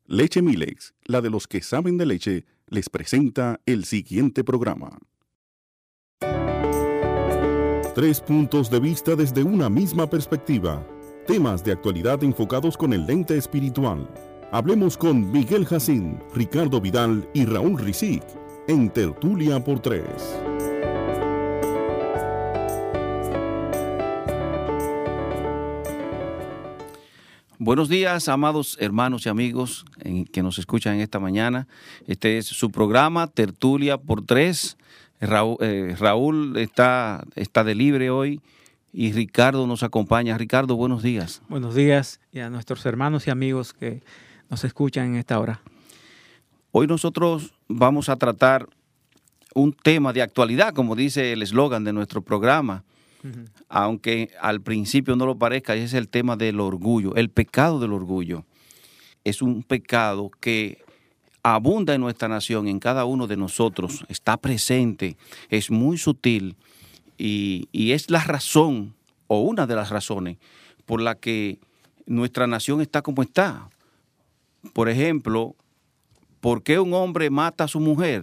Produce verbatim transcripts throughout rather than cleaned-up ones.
Leche Milex, la de los que saben de leche, les presenta el siguiente programa. Tres puntos de vista desde una misma perspectiva. Temas de actualidad enfocados con el lente espiritual. Hablemos con Miguel Jacín, Ricardo Vidal y Raúl Rizic en Tertulia por Tres. Buenos días, amados hermanos y amigos en, que nos escuchan esta mañana. Este es su programa, Tertulia por Tres. Raúl, eh, Raúl está, está de libre hoy y Ricardo nos acompaña. Ricardo, buenos días. Buenos días y a nuestros hermanos y amigos que nos escuchan en esta hora. Hoy nosotros vamos a tratar un tema de actualidad, como dice el eslogan de nuestro programa. Uh-huh. Aunque al principio no lo parezca, ese es el tema del orgullo, el pecado del orgullo. Es un pecado que abunda en nuestra nación, en cada uno de nosotros, está presente, es muy sutil y, y es la razón, o una de las razones, por la que nuestra nación está como está. Por ejemplo, ¿por qué un hombre mata a su mujer?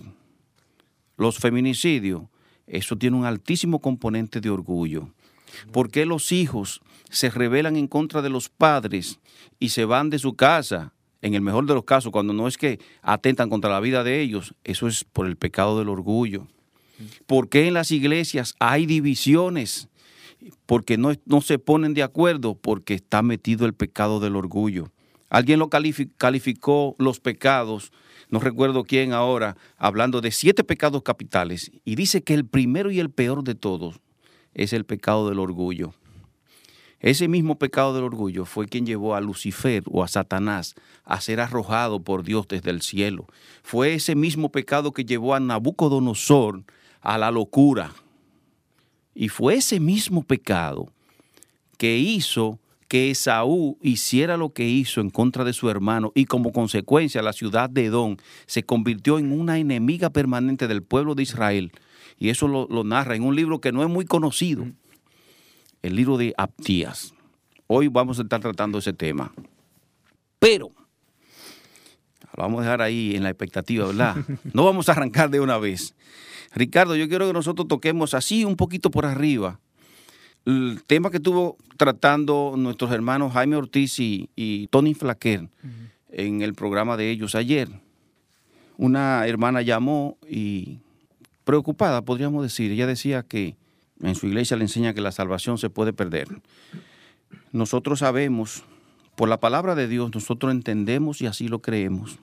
Los feminicidios. Eso tiene un altísimo componente de orgullo. ¿Por qué los hijos se rebelan en contra de los padres y se van de su casa? En el mejor de los casos, cuando no es que atentan contra la vida de ellos, eso es por el pecado del orgullo. ¿Por qué en las iglesias hay divisiones? Porque no, no se ponen de acuerdo, porque está metido el pecado del orgullo. Alguien lo calificó los pecados, no recuerdo quién ahora, hablando de siete pecados capitales, y dice que el primero y el peor de todos es el pecado del orgullo. Ese mismo pecado del orgullo fue quien llevó a Lucifer o a Satanás a ser arrojado por Dios desde el cielo. Fue ese mismo pecado que llevó a Nabucodonosor a la locura. Y fue ese mismo pecado que hizo que Esaú hiciera lo que hizo en contra de su hermano y como consecuencia la ciudad de Edom se convirtió en una enemiga permanente del pueblo de Israel. Y eso lo, lo narra en un libro que no es muy conocido, el libro de Abdías. Hoy vamos a estar tratando ese tema. Pero, lo vamos a dejar ahí en la expectativa, ¿verdad? No vamos a arrancar de una vez. Ricardo, yo quiero que nosotros toquemos así un poquito por arriba el tema que estuvo tratando nuestros hermanos Jaime Ortiz y, y Tony Flaquer uh-huh. en el programa de ellos ayer. Una hermana llamó y preocupada, podríamos decir. Ella decía que en su iglesia le enseña que la salvación se puede perder. Nosotros sabemos, por la palabra de Dios, nosotros entendemos y así lo creemos,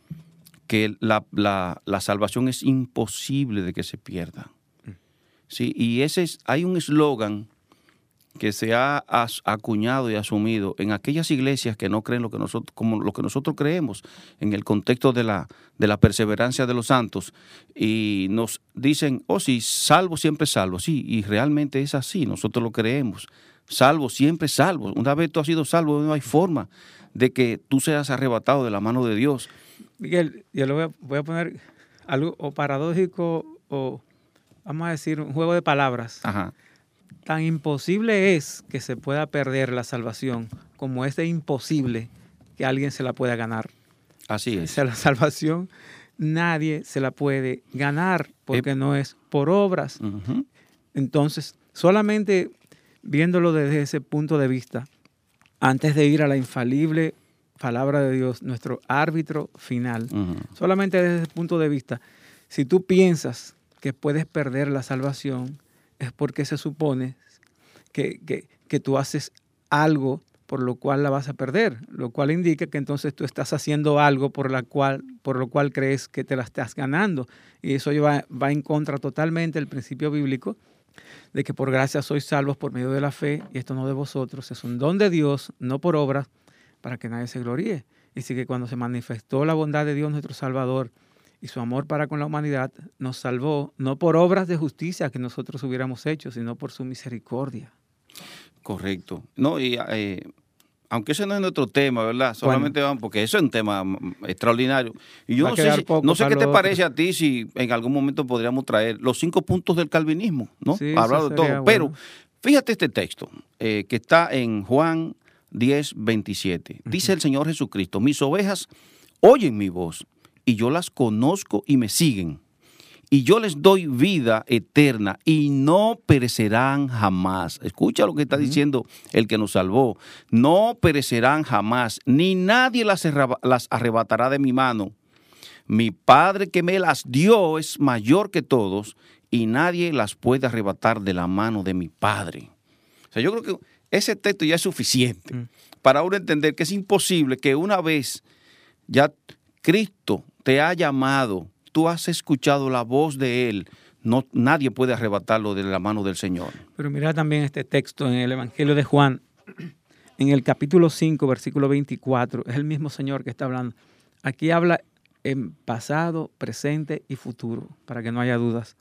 que la, la, la salvación es imposible de que se pierda. Sí, y ese es, hay un eslogan que se ha acuñado y asumido en aquellas iglesias que no creen lo que nosotros, como lo que nosotros creemos, en el contexto de la, de la perseverancia de los santos, y nos dicen, oh sí, salvo siempre salvo, sí, y realmente es así, nosotros lo creemos, salvo siempre salvo, una vez tú has sido salvo, no hay forma de que tú seas arrebatado de la mano de Dios. Miguel, yo le voy a, voy a poner algo o paradójico o, vamos a decir, un juego de palabras. Ajá. Tan imposible es que se pueda perder la salvación como es de imposible que alguien se la pueda ganar. Así es. O sea, la salvación nadie se la puede ganar porque eh, no es por obras. Uh-huh. Entonces, solamente viéndolo desde ese punto de vista, antes de ir a la infalible palabra de Dios, nuestro árbitro final, uh-huh. solamente desde ese punto de vista, si tú piensas que puedes perder la salvación, es porque se supone que, que, que tú haces algo por lo cual la vas a perder, lo cual indica que entonces tú estás haciendo algo por, la cual, por lo cual crees que te la estás ganando. Y eso va, va en contra totalmente del principio bíblico de que por gracia sois salvos por medio de la fe, y esto no de vosotros, es un don de Dios, no por obras, para que nadie se gloríe. Y así que cuando se manifestó la bondad de Dios nuestro Salvador, y su amor para con la humanidad, nos salvó, no por obras de justicia que nosotros hubiéramos hecho, sino por su misericordia. Correcto. No, y eh, aunque ese no es nuestro tema, ¿verdad? Solamente bueno, porque eso es un tema extraordinario. Y yo no sé, si, no sé qué te parece a ti si en algún momento podríamos traer los cinco puntos del calvinismo, ¿no? Sí, hablar de todo. Bueno. Pero fíjate este texto eh, que está en Juan diez, veintisiete. Uh-huh. Dice el Señor Jesucristo, mis ovejas oyen mi voz, y yo las conozco y me siguen. Y yo les doy vida eterna y no perecerán jamás. Escucha lo que está diciendo el que nos salvó. No perecerán jamás, ni nadie las, las arrebatará de mi mano. Mi Padre que me las dio es mayor que todos y nadie las puede arrebatar de la mano de mi Padre. O sea, yo creo que ese texto ya es suficiente mm. para uno entender que es imposible que una vez ya Cristo te ha llamado, tú has escuchado la voz de Él, no, nadie puede arrebatarlo de la mano del Señor. Pero mira también este texto en el Evangelio de Juan, en el capítulo cinco, versículo veinticuatro, es el mismo Señor que está hablando. Aquí habla en pasado, presente y futuro, para que no haya dudas.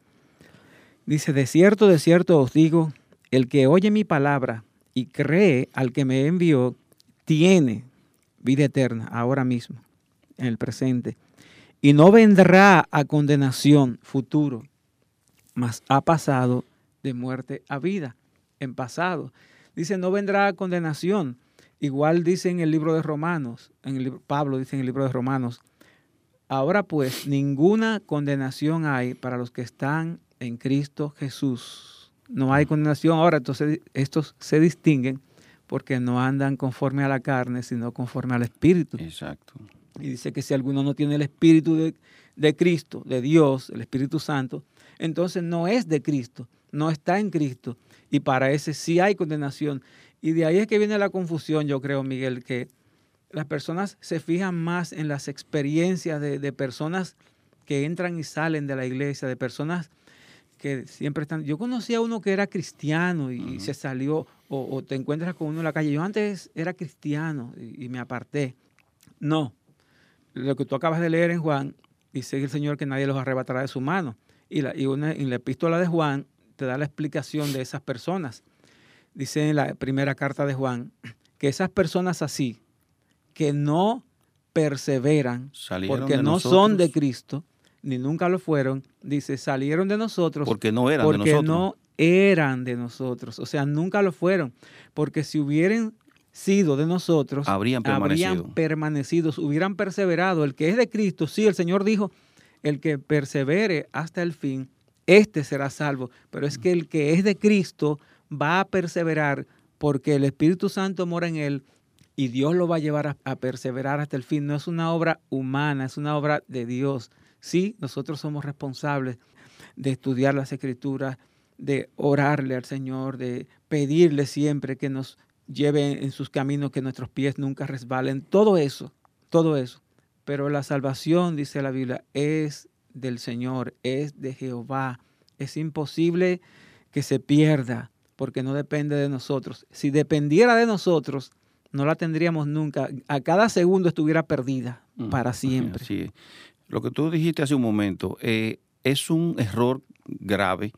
Dice, de cierto, de cierto os digo, el que oye mi palabra y cree al que me envió, tiene vida eterna ahora mismo, en el presente. Y no vendrá a condenación futuro, mas ha pasado de muerte a vida, en pasado. Dice, no vendrá a condenación. Igual dice en el libro de Romanos, en el libro, Pablo dice en el libro de Romanos, ahora pues ninguna condenación hay para los que están en Cristo Jesús. No hay condenación ahora, entonces estos se distinguen porque no andan conforme a la carne, sino conforme al Espíritu. Exacto. Y dice que si alguno no tiene el Espíritu de, de Cristo, de Dios, el Espíritu Santo, entonces no es de Cristo, no está en Cristo. Y para ese sí hay condenación. Y de ahí es que viene la confusión, yo creo, Miguel, que las personas se fijan más en las experiencias de, de personas que entran y salen de la iglesia, de personas que siempre están... Yo conocí a uno que era cristiano y uh-huh. se salió, o, o te encuentras con uno en la calle. Yo antes era cristiano y, y me aparté. No. Lo que tú acabas de leer en Juan, dice el Señor que nadie los arrebatará de su mano. Y, la, y una, en la epístola de Juan te da la explicación de esas personas. Dice en la primera carta de Juan que esas personas así, que no perseveran, salieron porque no nosotros. Son de Cristo, ni nunca lo fueron, dice, salieron de nosotros porque no eran porque de nosotros. no eran de nosotros. O sea, nunca lo fueron. Porque si hubieran sido de nosotros, habrían permanecido. habrían permanecido, hubieran perseverado. El que es de Cristo, sí, el Señor dijo, el que persevere hasta el fin, este será salvo. Pero es que el que es de Cristo va a perseverar porque el Espíritu Santo mora en él y Dios lo va a llevar a, a perseverar hasta el fin. No es una obra humana, es una obra de Dios. Sí, nosotros somos responsables de estudiar las Escrituras, de orarle al Señor, de pedirle siempre que nos lleve en sus caminos, que nuestros pies nunca resbalen. Todo eso, todo eso. Pero la salvación, dice la Biblia, es del Señor, es de Jehová. Es imposible que se pierda porque no depende de nosotros. Si dependiera de nosotros, no la tendríamos nunca. A cada segundo estuviera perdida para siempre. Sí. Lo que tú dijiste hace un momento eh, es un error grave.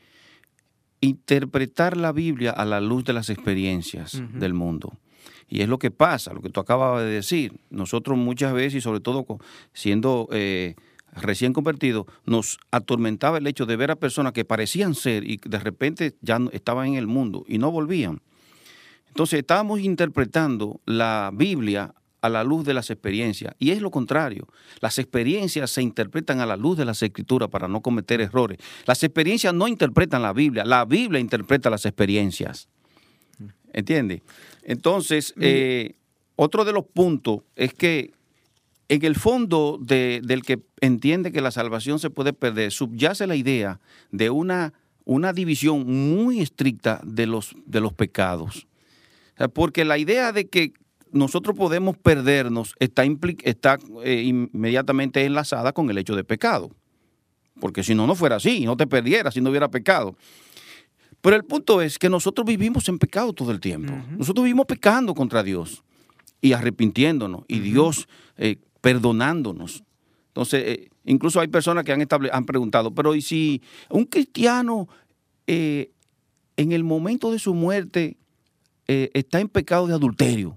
Interpretar la Biblia a la luz de las experiencias uh-huh. del mundo. Y es lo que pasa, lo que tú acabas de decir. Nosotros muchas veces, y sobre todo siendo eh, recién convertidos, nos atormentaba el hecho de ver a personas que parecían ser y de repente ya estaban en el mundo y no volvían. Entonces estábamos interpretando la Biblia a la luz de las experiencias, y es lo contrario. Las experiencias se interpretan a la luz de las Escrituras para no cometer errores. Las experiencias no interpretan la Biblia, la Biblia interpreta las experiencias. ¿Entiendes? Entonces, eh, otro de los puntos es que en el fondo de, del que entiende que la salvación se puede perder, subyace la idea de una, una división muy estricta de los, de los pecados. O sea, porque la idea de que nosotros podemos perdernos está, impli- está eh, inmediatamente enlazada con el hecho de pecado. Porque si no, no fuera así, no te perdieras si no hubiera pecado. Pero el punto es que nosotros vivimos en pecado todo el tiempo. Uh-huh. Nosotros vivimos pecando contra Dios y arrepintiéndonos y uh-huh. Dios eh, perdonándonos. Entonces, eh, incluso hay personas que han, estable- han preguntado, pero ¿y si un cristiano eh, en el momento de su muerte eh, está en pecado de adulterio?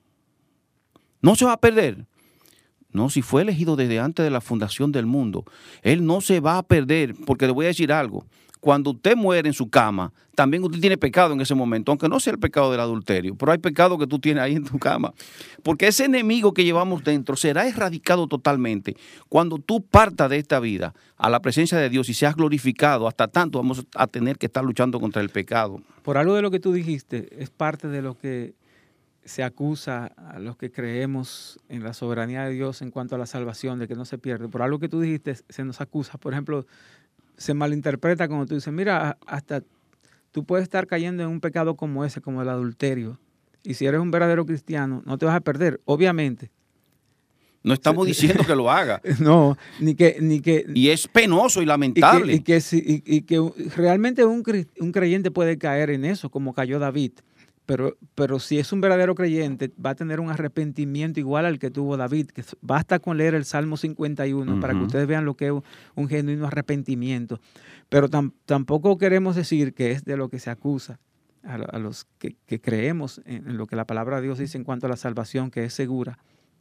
¿No se va a perder? No, si fue elegido desde antes de la fundación del mundo, él no se va a perder, porque le voy a decir algo. cuando usted muere en su cama, también usted tiene pecado en ese momento, aunque no sea el pecado del adulterio, pero hay pecado que tú tienes ahí en tu cama. Porque ese enemigo que llevamos dentro será erradicado totalmente cuando tú partas de esta vida a la presencia de Dios y seas glorificado. Hasta tanto vamos a tener que estar luchando contra el pecado. Por algo de lo que tú dijiste, es parte de lo que se acusa a los que creemos en la soberanía de Dios en cuanto a la salvación, de que no se pierde. Por algo que tú dijiste, se nos acusa. Por ejemplo, se malinterpreta cuando tú dices, mira, hasta tú puedes estar cayendo en un pecado como ese, como el adulterio. Y si eres un verdadero cristiano, no te vas a perder, obviamente. No estamos diciendo que lo haga. No, ni que... Ni que y es penoso y lamentable. Y que, y que, y, y que realmente un, un creyente puede caer en eso, como cayó David. Pero, pero si es un verdadero creyente, va a tener un arrepentimiento igual al que tuvo David. Que basta con leer el Salmo cincuenta y uno uh-huh. para que ustedes vean lo que es un genuino arrepentimiento. Pero tam, tampoco queremos decir que es de lo que se acusa a, a los que, que creemos en, en lo que la palabra de Dios dice en cuanto a la salvación, que es segura.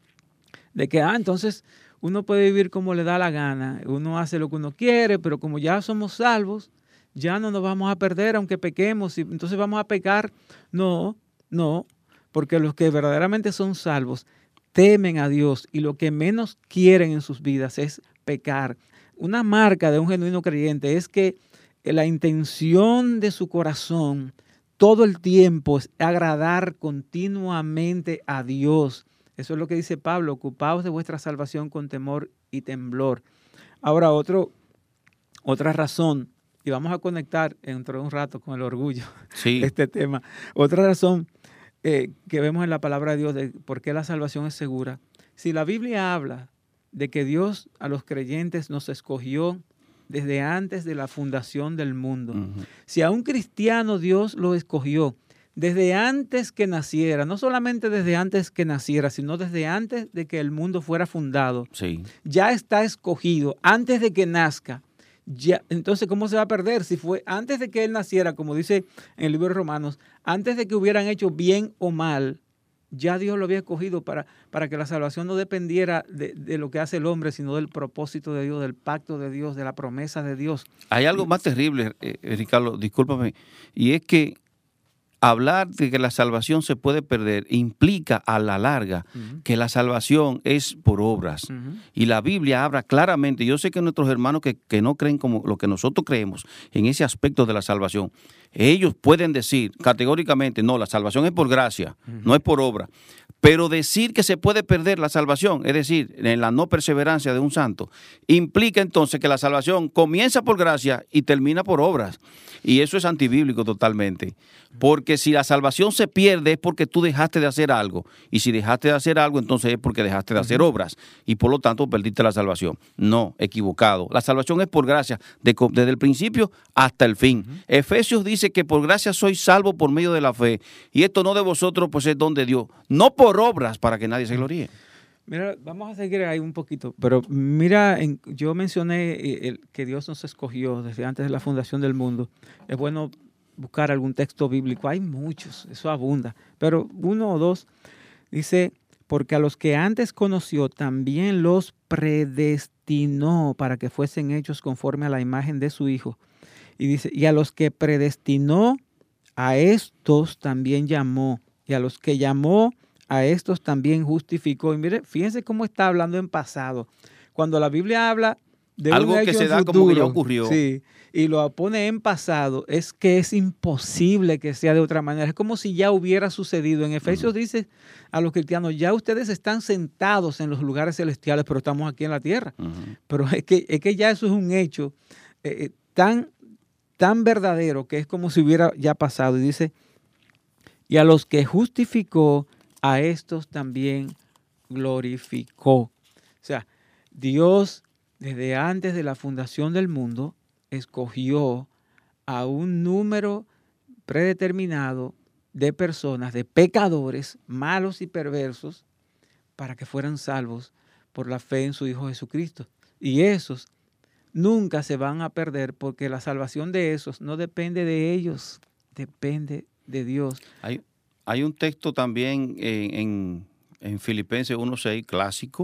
De que, ah, entonces uno puede vivir como le da la gana, uno hace lo que uno quiere, pero como ya somos salvos, ya no nos vamos a perder aunque pequemos, y entonces vamos a pecar. No, no, porque los que verdaderamente son salvos temen a Dios y lo que menos quieren en sus vidas es pecar. Una marca de un genuino creyente es que la intención de su corazón todo el tiempo es agradar continuamente a Dios. Eso es lo que dice Pablo, ocupaos de vuestra salvación con temor y temblor. Ahora, otro, otra razón, y vamos a conectar dentro de un rato con el orgullo, sí. este tema. Otra razón eh, que vemos en la palabra de Dios de por qué la salvación es segura. Si la Biblia habla de que Dios a los creyentes nos escogió desde antes de la fundación del mundo, uh-huh. si a un cristiano Dios lo escogió desde antes que naciera, no solamente desde antes que naciera, sino desde antes de que el mundo fuera fundado, sí. ya está escogido antes de que nazca. Ya, entonces, ¿cómo se va a perder? Si fue antes de que él naciera, como dice en el libro de Romanos, antes de que hubieran hecho bien o mal, ya Dios lo había escogido para, para que la salvación no dependiera de, de lo que hace el hombre, sino del propósito de Dios, del pacto de Dios, de la promesa de Dios. Hay algo más terrible, eh, Ricardo, discúlpame, y es que hablar de que la salvación se puede perder implica a la larga uh-huh. que la salvación es por obras. Uh-huh. Y la Biblia habla claramente. Yo sé que nuestros hermanos que, que no creen como lo que nosotros creemos en ese aspecto de la salvación, ellos pueden decir categóricamente, no, la salvación es por gracia, uh-huh. no es por obra. Pero decir que se puede perder la salvación, es decir, en la no perseverancia de un santo, implica entonces que la salvación comienza por gracia y termina por obras. Y eso es antibíblico totalmente. Porque si la salvación se pierde es porque tú dejaste de hacer algo. Y si dejaste de hacer algo, entonces es porque dejaste de hacer obras. Y por lo tanto perdiste la salvación. No, equivocado. La salvación es por gracia, de, desde el principio hasta el fin. Uh-huh. Efesios dice que por gracia sois salvos por medio de la fe. Y esto no de vosotros, pues es don de Dios. No por obras para que nadie se gloríe. Mira, vamos a seguir ahí un poquito, pero mira, en, yo mencioné el, que Dios nos escogió desde antes de la fundación del mundo. Es bueno buscar algún texto bíblico, hay muchos, eso abunda, pero uno o dos dice, porque a los que antes conoció también los predestinó para que fuesen hechos conforme a la imagen de su Hijo. Y dice, y a los que predestinó, a estos también llamó, y a los que llamó, a estos también justificó. Y mire, fíjense cómo está hablando en pasado. Cuando la Biblia habla de algo un que hecho se en da futuro, como que ya ocurrió. Sí, y lo pone en pasado, es que es imposible que sea de otra manera. Es como si ya hubiera sucedido. En Efesios uh-huh. dice a los cristianos, ya ustedes están sentados en los lugares celestiales, pero estamos aquí en la tierra. Uh-huh. Pero es que, es que ya eso es un hecho eh, tan, tan verdadero que es como si hubiera ya pasado. Y dice, y a los que justificó, a estos también glorificó. O sea, Dios, desde antes de la fundación del mundo, escogió a un número predeterminado de personas, de pecadores, malos y perversos, para que fueran salvos por la fe en su Hijo Jesucristo. Y esos nunca se van a perder porque la salvación de esos no depende de ellos, depende de Dios. Hay, hay un texto también en, en, en Filipenses uno seis clásico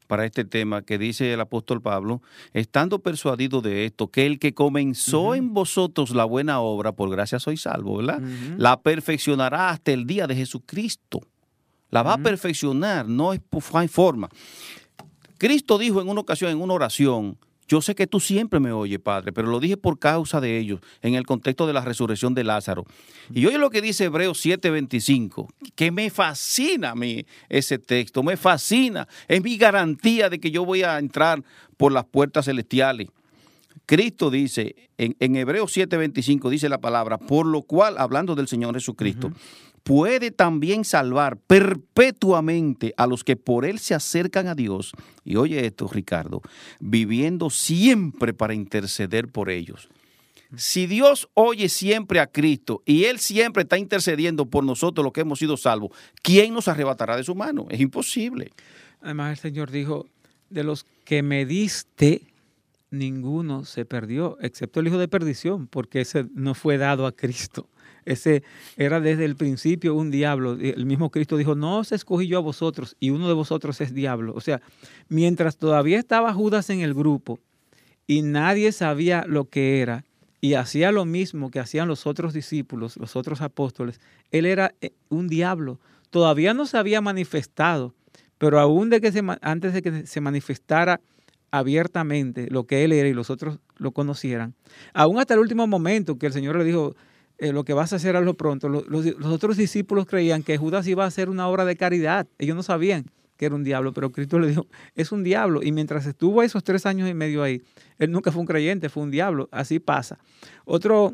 para este tema que dice el apóstol Pablo, estando persuadido de esto, que el que comenzó uh-huh. en vosotros la buena obra, por gracia sois salvos, ¿verdad? Uh-huh. La perfeccionará hasta el día de Jesucristo. La va uh-huh. a perfeccionar, no hay, no hay forma. Cristo dijo en una ocasión, en una oración, yo sé que tú siempre me oyes, Padre, pero lo dije por causa de ellos, en el contexto de la resurrección de Lázaro. Y oye lo que dice Hebreos siete veinticinco, que me fascina a mí ese texto, me fascina. Es mi garantía de que yo voy a entrar por las puertas celestiales. Cristo dice, en, en Hebreos siete veinticinco dice la palabra, por lo cual, hablando del Señor Jesucristo, uh-huh. puede también salvar perpetuamente a los que por Él se acercan a Dios. Y oye esto, Ricardo, viviendo siempre para interceder por ellos. Si Dios oye siempre a Cristo y Él siempre está intercediendo por nosotros los que hemos sido salvos, ¿quién nos arrebatará de su mano? Es imposible. Además, el Señor dijo, de los que me diste, ninguno se perdió, excepto el hijo de perdición, porque ese no fue dado a Cristo. Ese era desde el principio un diablo. El mismo Cristo dijo, no os escogí yo a vosotros y uno de vosotros es diablo. O sea, mientras todavía estaba Judas en el grupo y nadie sabía lo que era y hacía lo mismo que hacían los otros discípulos, los otros apóstoles, él era un diablo. Todavía no se había manifestado, pero aún de que se, antes de que se manifestara abiertamente lo que él era y los otros lo conocieran, aún hasta el último momento que el Señor le dijo, Eh, lo que vas a hacer hazlo pronto. Los, los, los otros discípulos creían que Judas iba a hacer una obra de caridad. Ellos no sabían que era un diablo, pero Cristo le dijo, es un diablo. Y mientras estuvo esos tres años y medio ahí, él nunca fue un creyente, fue un diablo. Así pasa. Otro,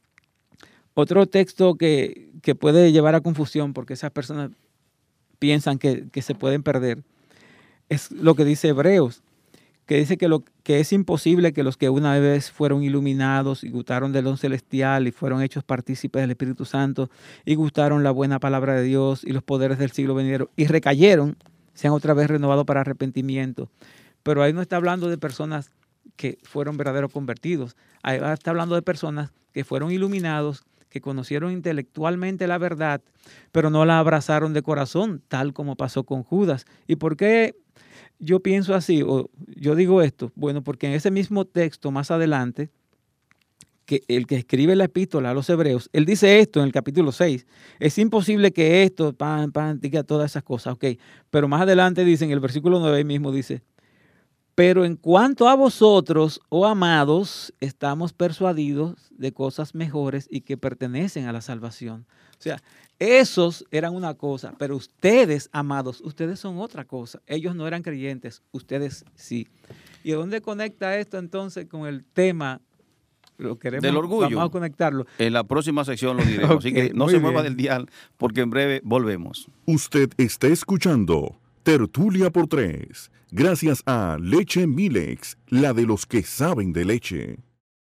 otro texto que, que puede llevar a confusión, porque esas personas piensan que, que se pueden perder, es lo que dice Hebreos, que dice que, lo, que es imposible que los que una vez fueron iluminados y gustaron del don celestial y fueron hechos partícipes del Espíritu Santo y gustaron la buena palabra de Dios y los poderes del siglo venidero y recayeron, sean otra vez renovados para arrepentimiento. Pero ahí no está hablando de personas que fueron verdaderos convertidos. Ahí está hablando de personas que fueron iluminados, que conocieron intelectualmente la verdad, pero no la abrazaron de corazón, tal como pasó con Judas. ¿Y por qué yo pienso así, o yo digo esto? Bueno, porque en ese mismo texto más adelante, que el que escribe la epístola a los hebreos, él dice esto en el capítulo seis, es imposible que esto, pan, pan, diga todas esas cosas, ok, pero más adelante dice, en el versículo nueve mismo dice, pero en cuanto a vosotros, oh amados, estamos persuadidos de cosas mejores y que pertenecen a la salvación. O sea, esos eran una cosa, pero ustedes, amados, ustedes son otra cosa. Ellos no eran creyentes, ustedes sí. ¿Y dónde conecta esto entonces con el tema? Lo queremos, del orgullo. Vamos a conectarlo. En la próxima sección lo diremos. Okay, así que no se mueva del dial, porque en breve volvemos. Usted está escuchando Tertulia por Tres, gracias a Leche Milex, la de los que saben de leche.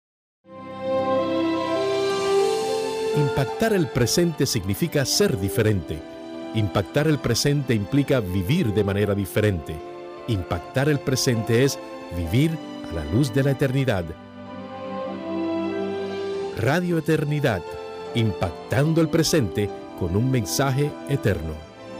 Impactar el presente significa ser diferente. Impactar el presente implica vivir de manera diferente. Impactar el presente es vivir a la luz de la eternidad. Radio Eternidad, impactando el presente con un mensaje eterno.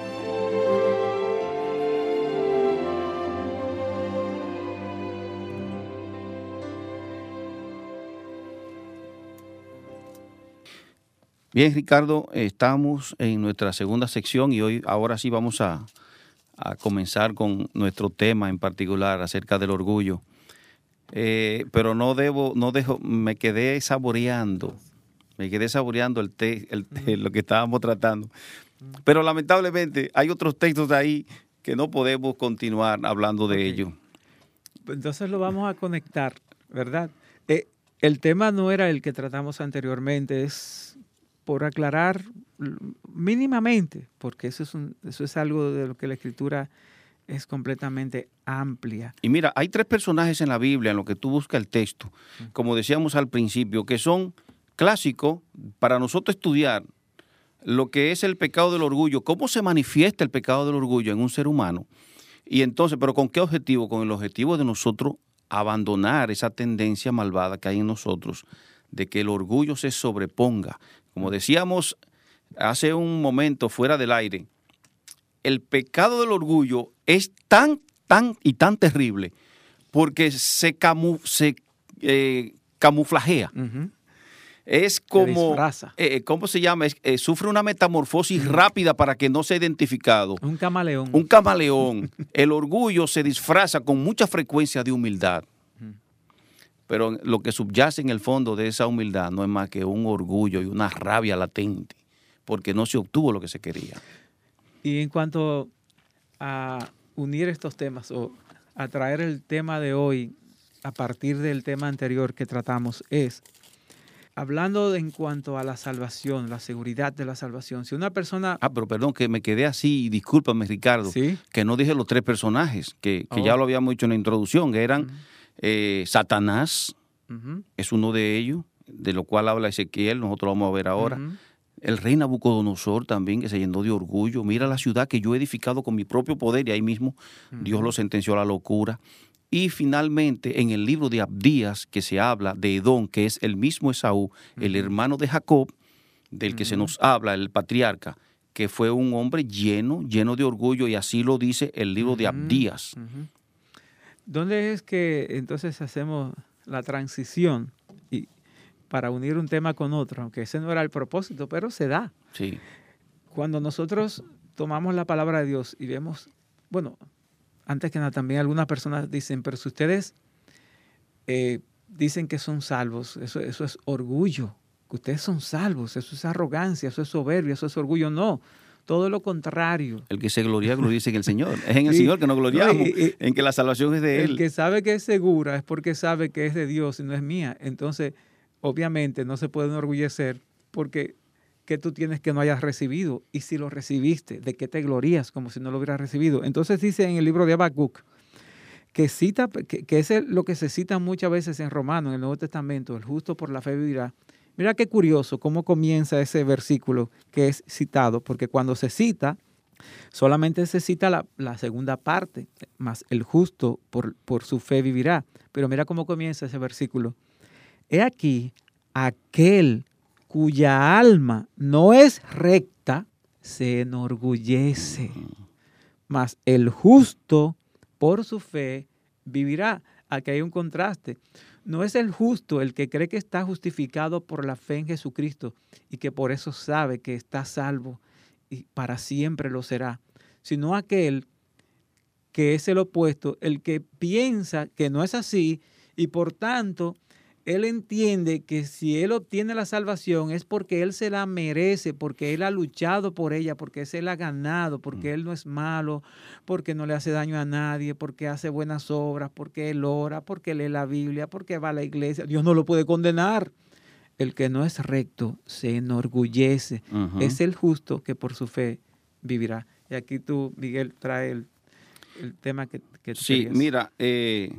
Bien, Ricardo, estamos en nuestra segunda sección y hoy, ahora sí vamos a, a comenzar con nuestro tema en particular acerca del orgullo. Eh, pero no debo, no dejo, me quedé saboreando, me quedé saboreando el té, el té, lo que estábamos tratando. Pero lamentablemente hay otros textos de ahí que no podemos continuar hablando de okay. ello. Entonces lo vamos a conectar, ¿verdad? Eh, el tema no era el que tratamos anteriormente, es por aclarar mínimamente, porque eso es, un, eso es algo de lo que la Escritura es completamente amplia. Y mira, hay tres personajes en la Biblia en lo que tú buscas el texto, como decíamos al principio, que son clásicos para nosotros estudiar lo que es el pecado del orgullo, cómo se manifiesta el pecado del orgullo en un ser humano. Y entonces, ¿pero con qué objetivo? Con el objetivo de nosotros abandonar esa tendencia malvada que hay en nosotros, de que el orgullo se sobreponga. Como decíamos hace un momento fuera del aire, el pecado del orgullo es tan tan y tan terrible porque se, camu, se eh, camuflajea. Ujú. Es como, disfraza. eh, ¿cómo se llama? Es, eh, sufre una metamorfosis rápida para que no sea identificado. Un camaleón. Un camaleón. El orgullo se disfraza con mucha frecuencia de humildad. Pero lo que subyace en el fondo de esa humildad no es más que un orgullo y una rabia latente, porque no se obtuvo lo que se quería. Y en cuanto a unir estos temas o a traer el tema de hoy a partir del tema anterior que tratamos, es hablando de en cuanto a la salvación, la seguridad de la salvación. Si una persona... Ah, pero perdón, que me quedé así, discúlpame, Ricardo, ¿Sí? que no dije los tres personajes, que, que Oh. ya lo habíamos dicho en la introducción, que eran Uh-huh. eh, Satanás, Uh-huh. es uno de ellos, de lo cual habla Ezequiel, nosotros lo vamos a ver ahora. Uh-huh. El rey Nabucodonosor también, que se llenó de orgullo. Mira la ciudad que yo he edificado con mi propio poder, y ahí mismo uh-huh. Dios lo sentenció a la locura. Y finalmente, en el libro de Abdías, que se habla de Edom, que es el mismo Esaú, uh-huh. el hermano de Jacob, del que uh-huh. se nos habla, el patriarca, que fue un hombre lleno, lleno de orgullo, y así lo dice el libro uh-huh. de Abdías. Uh-huh. ¿Dónde es que entonces hacemos la transición y para unir un tema con otro? Aunque ese no era el propósito, pero se da. Sí. Cuando nosotros tomamos la palabra de Dios y vemos, bueno, antes que nada también algunas personas dicen, pero si ustedes eh, dicen que son salvos, eso, eso es orgullo, que ustedes son salvos, eso es arrogancia, eso es soberbia, eso es orgullo. No, todo lo contrario. El que se gloria, gloríese en el Señor. Es en el Sí. Señor que nos gloriamos, No, y, y, en que la salvación es de Él. El que sabe que es segura es porque sabe que es de Dios y no es mía. Entonces, obviamente, no se puede enorgullecer porque ¿qué tú tienes que no hayas recibido? Y si lo recibiste, ¿de qué te glorías como si no lo hubieras recibido? Entonces dice en el libro de Habacuc, que cita, que, que es lo que se cita muchas veces en Romanos, en el Nuevo Testamento, el justo por la fe vivirá. Mira qué curioso cómo comienza ese versículo que es citado, porque cuando se cita, solamente se cita la, la segunda parte, más el justo por, por su fe vivirá. Pero mira cómo comienza ese versículo. He aquí, aquel cuya alma no es recta, se enorgullece, mas el justo por su fe vivirá. Aquí hay un contraste. No es el justo el que cree que está justificado por la fe en Jesucristo y que por eso sabe que está salvo y para siempre lo será, sino aquel que es el opuesto, el que piensa que no es así y por tanto él entiende que si él obtiene la salvación es porque él se la merece, porque él ha luchado por ella, porque se la ha ganado, porque él no es malo, porque no le hace daño a nadie, porque hace buenas obras, porque él ora, porque lee la Biblia, porque va a la iglesia. Dios no lo puede condenar. El que no es recto se enorgullece. Uh-huh. Es el justo que por su fe vivirá. Y aquí tú, Miguel, trae el, el tema que, que tú Sí, querías. mira, eh,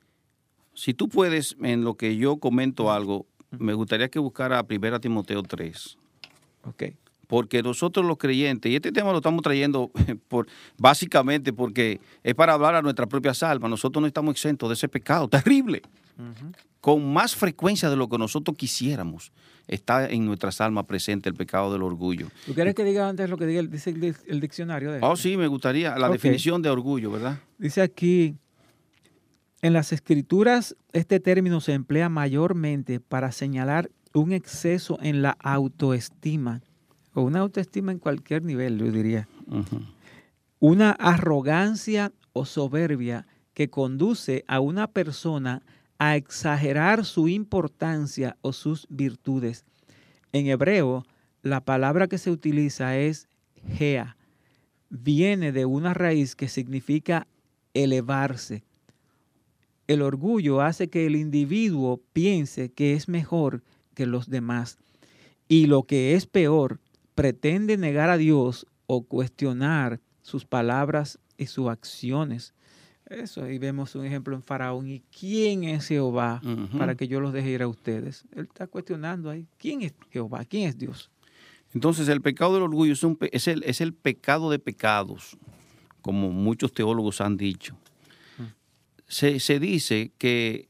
si tú puedes, en lo que yo comento algo, me gustaría que buscara primera Timoteo tres. Ok. Porque nosotros los creyentes, y este tema lo estamos trayendo por, básicamente porque es para hablar a nuestra propia alma. Nosotros no estamos exentos de ese pecado terrible. Uh-huh. Con más frecuencia de lo que nosotros quisiéramos, está en nuestras almas presente el pecado del orgullo. ¿Tú quieres que diga antes lo que diga el, dice el, el diccionario de esto? Oh, sí, me gustaría. La okay. definición de orgullo, ¿verdad? Dice aquí, en las Escrituras, este término se emplea mayormente para señalar un exceso en la autoestima, o una autoestima en cualquier nivel, yo diría. Uh-huh. Una arrogancia o soberbia que conduce a una persona a exagerar su importancia o sus virtudes. En hebreo, la palabra que se utiliza es gea. Viene de una raíz que significa elevarse. El orgullo hace que el individuo piense que es mejor que los demás. Y lo que es peor, pretende negar a Dios o cuestionar sus palabras y sus acciones. Eso, ahí vemos un ejemplo en Faraón. ¿Y quién es Jehová uh-huh. para que yo los deje ir a ustedes? Él está cuestionando ahí. ¿Quién es Jehová? ¿Quién es Dios? Entonces, el pecado del orgullo es, un, es, el, es el pecado de pecados, como muchos teólogos han dicho. Uh-huh. Se, se dice que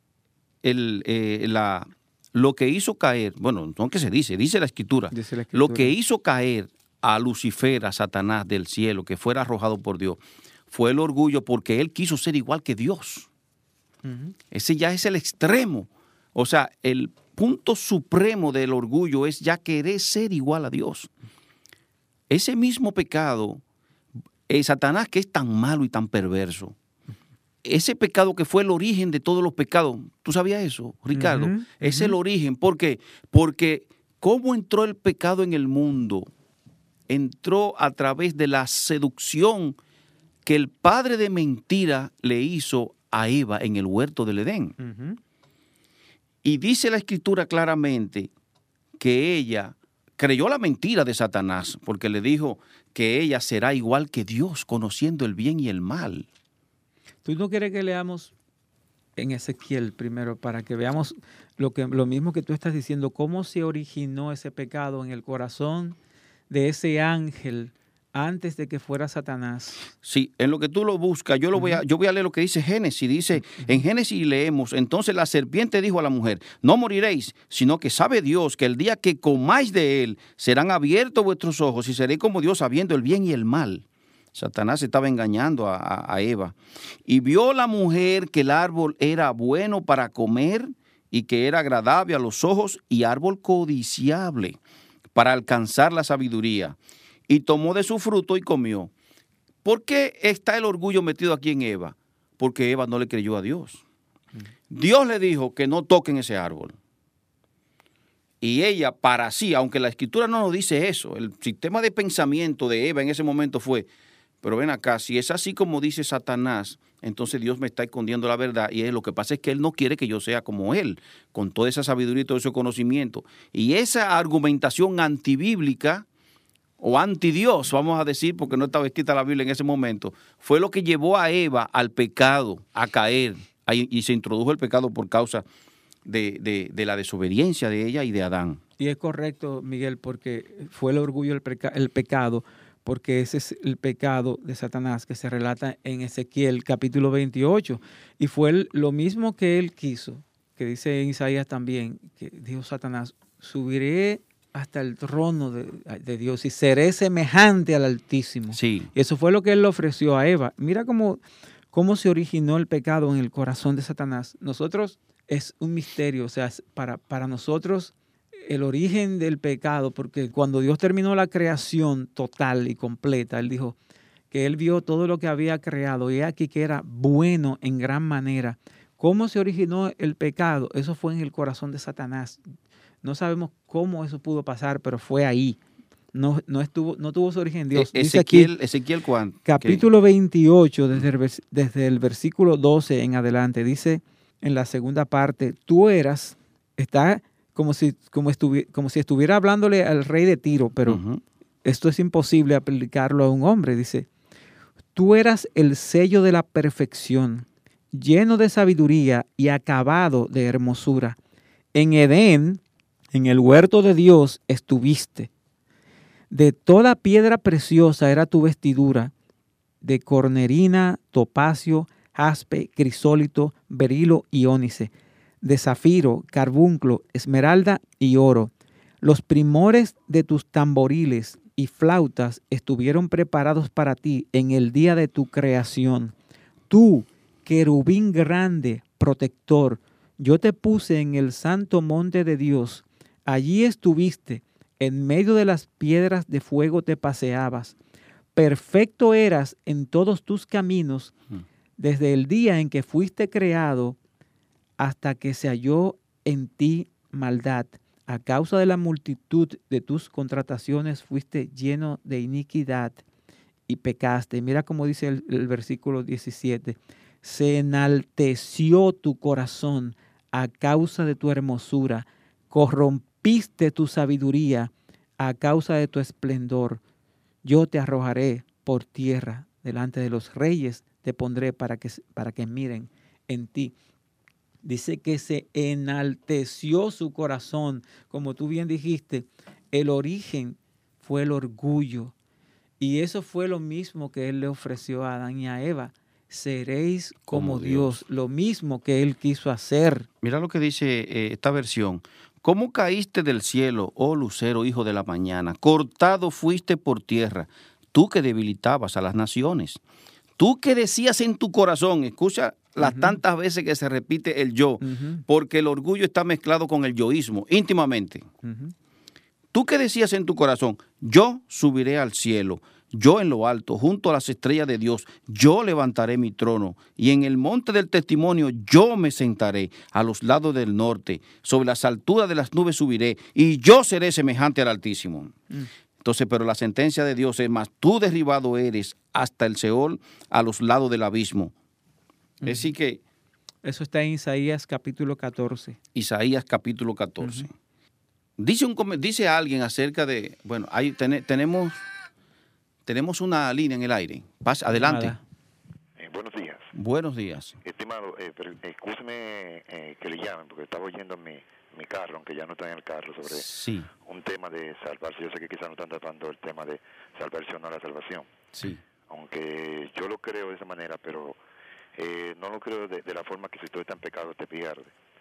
el, eh, la, lo que hizo caer, bueno, no que se dice, dice la Escritura, dice la Escritura, lo que hizo caer a Lucifer, a Satanás del cielo, que fuera arrojado por Dios, fue el orgullo porque él quiso ser igual que Dios. Uh-huh. Ese ya es el extremo. O sea, el punto supremo del orgullo es ya querer ser igual a Dios. Ese mismo pecado, eh, Satanás, que es tan malo y tan perverso, ese pecado que fue el origen de todos los pecados, ¿tú sabías eso, Ricardo? Uh-huh. Es uh-huh. el origen. ¿Por qué? Porque ¿cómo entró el pecado en el mundo? Entró a través de la seducción que el padre de mentira le hizo a Eva en el huerto del Edén. Uh-huh. Y dice la Escritura claramente que ella creyó la mentira de Satanás, porque le dijo que ella será igual que Dios, conociendo el bien y el mal. ¿Tú no quieres que leamos en Ezequiel primero para que veamos lo, que, lo mismo que tú estás diciendo, cómo se originó ese pecado en el corazón de ese ángel antes de que fuera Satanás? Sí, en lo que tú lo buscas, yo, lo voy a, yo voy a leer lo que dice Génesis. Dice, uh-huh. en Génesis leemos, entonces la serpiente dijo a la mujer, no moriréis, sino que sabe Dios que el día que comáis de él, serán abiertos vuestros ojos y seréis como Dios sabiendo el bien y el mal. Satanás estaba engañando a, a, a Eva. Y vio la mujer que el árbol era bueno para comer y que era agradable a los ojos y árbol codiciable para alcanzar la sabiduría. Y tomó de su fruto y comió. ¿Por qué está el orgullo metido aquí en Eva? Porque Eva no le creyó a Dios. Dios le dijo que no toquen ese árbol. Y ella, para sí, aunque la Escritura no nos dice eso, el sistema de pensamiento de Eva en ese momento fue, pero ven acá, si es así como dice Satanás, entonces Dios me está escondiendo la verdad, y es, lo que pasa es que Él no quiere que yo sea como Él, con toda esa sabiduría y todo ese conocimiento. Y esa argumentación antibíblica, o anti-Dios, vamos a decir, porque no estaba escrita la Biblia en ese momento, fue lo que llevó a Eva al pecado, a caer, y se introdujo el pecado por causa de, de, de la desobediencia de ella y de Adán. Y es correcto, Miguel, porque fue el orgullo el, peca- el pecado, porque ese es el pecado de Satanás que se relata en Ezequiel capítulo veintiocho. Y fue el, lo mismo que él quiso, que dice en Isaías también, que dijo Satanás, subiré hasta el trono de, de Dios y seré semejante al Altísimo. Sí. Y eso fue lo que él le ofreció a Eva. Mira cómo, cómo se originó el pecado en el corazón de Satanás. Nosotros, es un misterio, o sea, para, para nosotros el origen del pecado, porque cuando Dios terminó la creación total y completa, Él dijo que Él vio todo lo que había creado y aquí que era bueno en gran manera. ¿Cómo se originó el pecado? Eso fue en el corazón de Satanás. No sabemos cómo eso pudo pasar, pero fue ahí. No, no, estuvo, no tuvo su origen en Dios. E- Ezequiel, aquí, Ezequiel ¿cuánto? Capítulo veintiocho, desde el, desde el versículo doce en adelante, dice en la segunda parte, tú eras, está como si, como, estuvi, como si estuviera hablándole al rey de Tiro, pero uh-huh. esto es imposible aplicarlo a un hombre. Dice, tú eras el sello de la perfección, lleno de sabiduría y acabado de hermosura. En Edén, en el huerto de Dios, estuviste. De toda piedra preciosa era tu vestidura, de cornerina, topacio, jaspe, crisólito, berilo y ónice, de zafiro, carbunclo, esmeralda y oro. Los primores de tus tamboriles y flautas estuvieron preparados para ti en el día de tu creación. Tú, querubín grande, protector, yo te puse en el santo monte de Dios. Allí estuviste, en medio de las piedras de fuego te paseabas. Perfecto eras en todos tus caminos, desde el día en que fuiste creado hasta que se halló en ti maldad. A causa de la multitud de tus contrataciones fuiste lleno de iniquidad y pecaste. Mira cómo dice el, el versículo diecisiete. Se enalteció tu corazón a causa de tu hermosura. Corrompiste tu sabiduría a causa de tu esplendor. Yo te arrojaré por tierra delante de los reyes. Te pondré para que, para que miren en ti. Dice que se enalteció su corazón. Como tú bien dijiste, el origen fue el orgullo. Y eso fue lo mismo que Él le ofreció a Adán y a Eva. Seréis como, como Dios. Dios, lo mismo que Él quiso hacer. Mira lo que dice eh, esta versión. ¿Cómo caíste del cielo, oh lucero, hijo de la mañana? Cortado fuiste por tierra, tú que debilitabas a las naciones. Tú que decías en tu corazón, escucha las Ujú. tantas veces que se repite el yo, Ujú. porque el orgullo está mezclado con el yoísmo, íntimamente. Ujú. Tú que decías en tu corazón, yo subiré al cielo, yo en lo alto, junto a las estrellas de Dios, yo levantaré mi trono, y en el monte del testimonio yo me sentaré, a los lados del norte, sobre las alturas de las nubes subiré, y yo seré semejante al Altísimo. Mm. Entonces, pero la sentencia de Dios es más, tú derribado eres hasta el Seol, a los lados del abismo. Mm. Así que, Eso está en Isaías capítulo catorce. Isaías capítulo catorce. Ujú. Dice, un, come- dice alguien acerca de, bueno, ahí tene- tenemos, tenemos una línea en el aire. Pasa, adelante. Nada. Eh, buenos días. Buenos días. Estimado, eh, pero, eh, excúseme eh, que le llamen, porque estaba oyendo mi, mi carro, aunque ya no está en el carro, sobre Sí, un tema de salvarse. Yo sé que quizás no están tratando el tema de salvación o no la salvación, sí. aunque yo lo creo de esa manera, pero eh, no lo creo de, de la forma que si tú estás en pecado te pierde.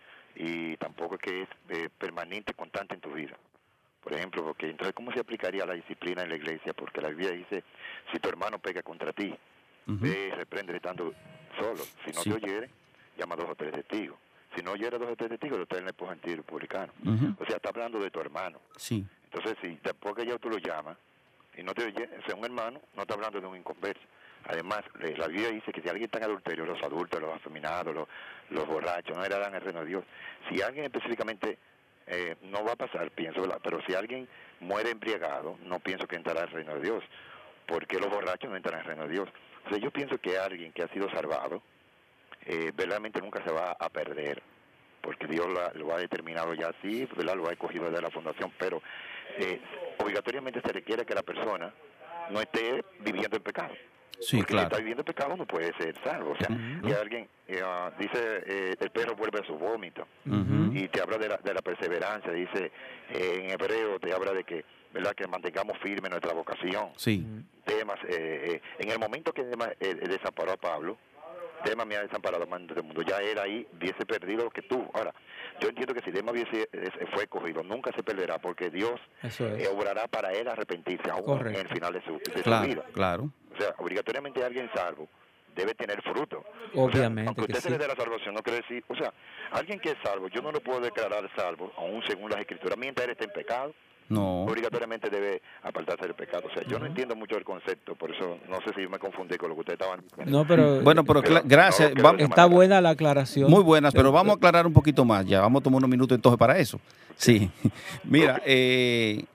Y tampoco es que es eh, permanente, constante en tu vida. Por ejemplo, porque entonces, ¿cómo se aplicaría la disciplina en la iglesia? Porque la Biblia dice, si tu hermano pega contra ti, Ujú. ve y reprende estando solo. Si no Sí. te oyere, llama a dos o tres testigos. Si no oyere a dos o tres testigos, lo traen en el pojantillo republicano. Ujú. O sea, está hablando de tu hermano. Sí, Entonces, si después que ya tú lo llamas y no te oye, o sea, un hermano, no está hablando de un inconverso. Además, eh, la Biblia dice que si alguien está en adulterio, los adultos, los afeminados, los, los borrachos, no heredarán el reino de Dios. Si alguien específicamente, eh, no va a pasar, pienso, ¿verdad? Pero si alguien muere embriagado, no pienso que entrará al reino de Dios. Porque los borrachos no entran al reino de Dios. O sea, yo pienso que alguien que ha sido salvado, eh, verdaderamente nunca se va a perder, porque Dios lo ha, lo ha determinado ya así, ¿verdad? Lo ha escogido de la fundación, pero eh, obligatoriamente se requiere que la persona no esté viviendo en pecado. sí, Porque si claro. está viviendo en pecado no puede ser salvo. O sea, Ujú. y alguien eh, ah, dice, eh, el perro vuelve a su vómito, Ujú. y te habla de la, de la perseverancia, dice, eh, en hebreo te habla de que, ¿verdad? Que mantengamos firme nuestra vocación. Sí, Demas, eh, eh, en el momento que Demas eh, eh, desamparó a Pablo, Demas me ha desamparado más del mundo, ya él ahí hubiese perdido lo que tuvo. Ahora, yo entiendo que si Demas hubiese, eh, fue escogido, nunca se perderá, porque Dios Eso eh, es. obrará para él arrepentirse, aún Correcto. en el final de su, de su claro, vida. claro. O sea, obligatoriamente alguien salvo debe tener fruto. Obviamente O sea, aunque que usted se sí. le dé la salvación, no quiere decir, o sea, alguien que es salvo, yo no lo puedo declarar salvo, aún según las escrituras, mientras él esté en pecado, No, obligatoriamente debe apartarse del pecado. O sea, yo no entiendo mucho el concepto, por eso no sé si yo me confundí con lo que ustedes estaban diciendo. No, pero bueno, pero Pero cla- gracias. no lo Va- quiero está buena la aclaración. Muy buenas, pero vamos a aclarar un poquito más ya. Vamos a tomar unos minutos entonces para eso. Sí. Mira, eh,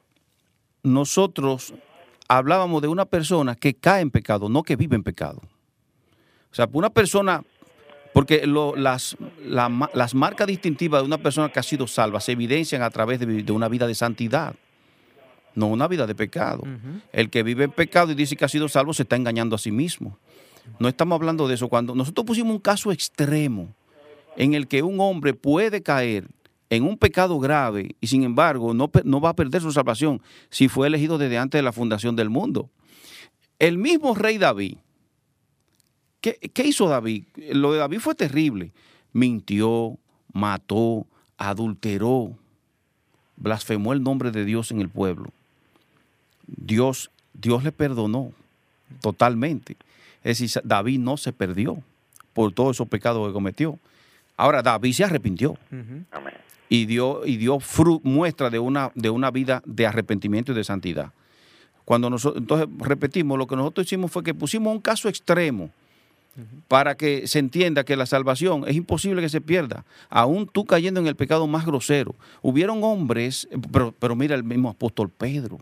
nosotros hablábamos de una persona que cae en pecado, no que vive en pecado. O sea, una persona, porque lo- las, la ma- las marcas distintivas de una persona que ha sido salva se evidencian a través de, vi- de una vida de santidad, no una vida de pecado. Ujú. El que vive en pecado y dice que ha sido salvo se está engañando a sí mismo. No estamos hablando de eso. Cuando nosotros pusimos un caso extremo en el que un hombre puede caer en un pecado grave y sin embargo no, pe- no va a perder su salvación si fue elegido desde antes de la fundación del mundo. El mismo rey David, ¿qué, qué hizo David? Lo de David fue terrible. Mintió, mató, adulteró, blasfemó el nombre de Dios en el pueblo. Dios, Dios le perdonó totalmente. Es decir, David no se perdió por todos esos pecados que cometió. Ahora, David se arrepintió Ujú. Amén. y dio, y dio fru- muestra de una, de una vida de arrepentimiento y de santidad. Cuando nosotros, entonces, repetimos, lo que nosotros hicimos fue que pusimos un caso extremo para que se entienda que la salvación es imposible que se pierda, aún tú cayendo en el pecado más grosero. Hubieron hombres, pero, pero mira el mismo apóstol Pedro.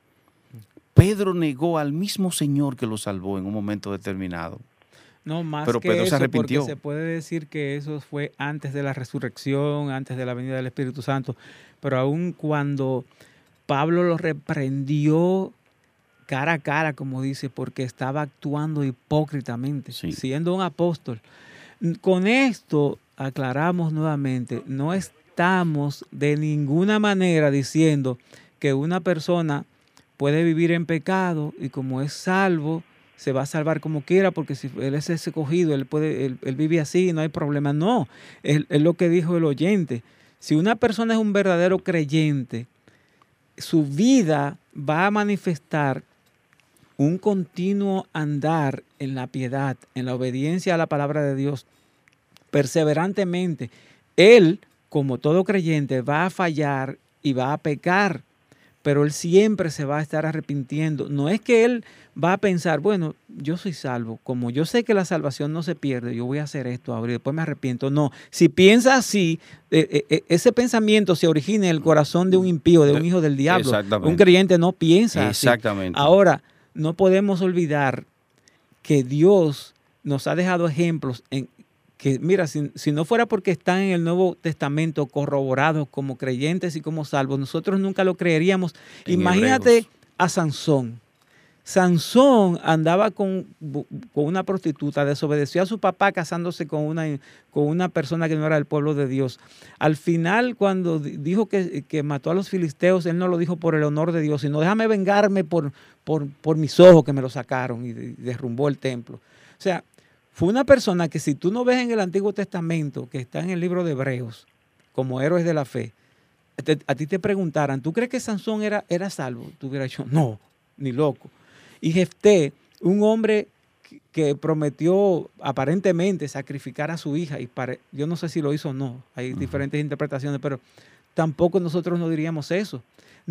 Pedro negó al mismo Señor que lo salvó en un momento determinado. No, más Pero que Pedro se eso, arrepintió. porque se puede decir que eso fue antes de la resurrección, antes de la venida del Espíritu Santo, pero aún cuando Pablo lo reprendió cara a cara, como dice, porque estaba actuando hipócritamente, Sí. siendo un apóstol. Con esto aclaramos nuevamente, no estamos de ninguna manera diciendo que una persona puede vivir en pecado y como es salvo, se va a salvar como quiera, porque si él es escogido, él puede, él, él vive así, no hay problema. No, es, es lo que dijo el oyente. Si una persona es un verdadero creyente, su vida va a manifestar un continuo andar en la piedad, en la obediencia a la palabra de Dios, perseverantemente, él, como todo creyente, va a fallar y va a pecar, pero él siempre se va a estar arrepintiendo. No es que él va a pensar, bueno, yo soy salvo, como yo sé que la salvación no se pierde, yo voy a hacer esto ahora y después me arrepiento. No, si piensa así, eh, eh, ese pensamiento se origina en el corazón de un impío, de un hijo del diablo. Un creyente no piensa así. Exactamente. Ahora, no podemos olvidar que Dios nos ha dejado ejemplos en que, mira, si, si no fuera porque están en el Nuevo Testamento corroborados como creyentes y como salvos, nosotros nunca lo creeríamos. En Imagínate Hebreos. A Sansón. Sansón andaba con, con una prostituta, desobedeció a su papá casándose con una, con una persona que no era del pueblo de Dios. Al final, cuando dijo que, que mató a los filisteos, él no lo dijo por el honor de Dios, sino déjame vengarme por, por, por mis ojos que me lo sacaron, y derrumbó el templo. O sea, fue una persona que si tú no ves en el Antiguo Testamento, que está en el libro de Hebreos, como héroes de la fe, te, a ti te preguntaran, ¿tú crees que Sansón era, era salvo? Tú hubieras dicho, no, ni loco. Y Jefté, un hombre que, que prometió aparentemente sacrificar a su hija, y pare, yo no sé si lo hizo o no, hay uh-huh. diferentes interpretaciones, pero tampoco nosotros no diríamos eso.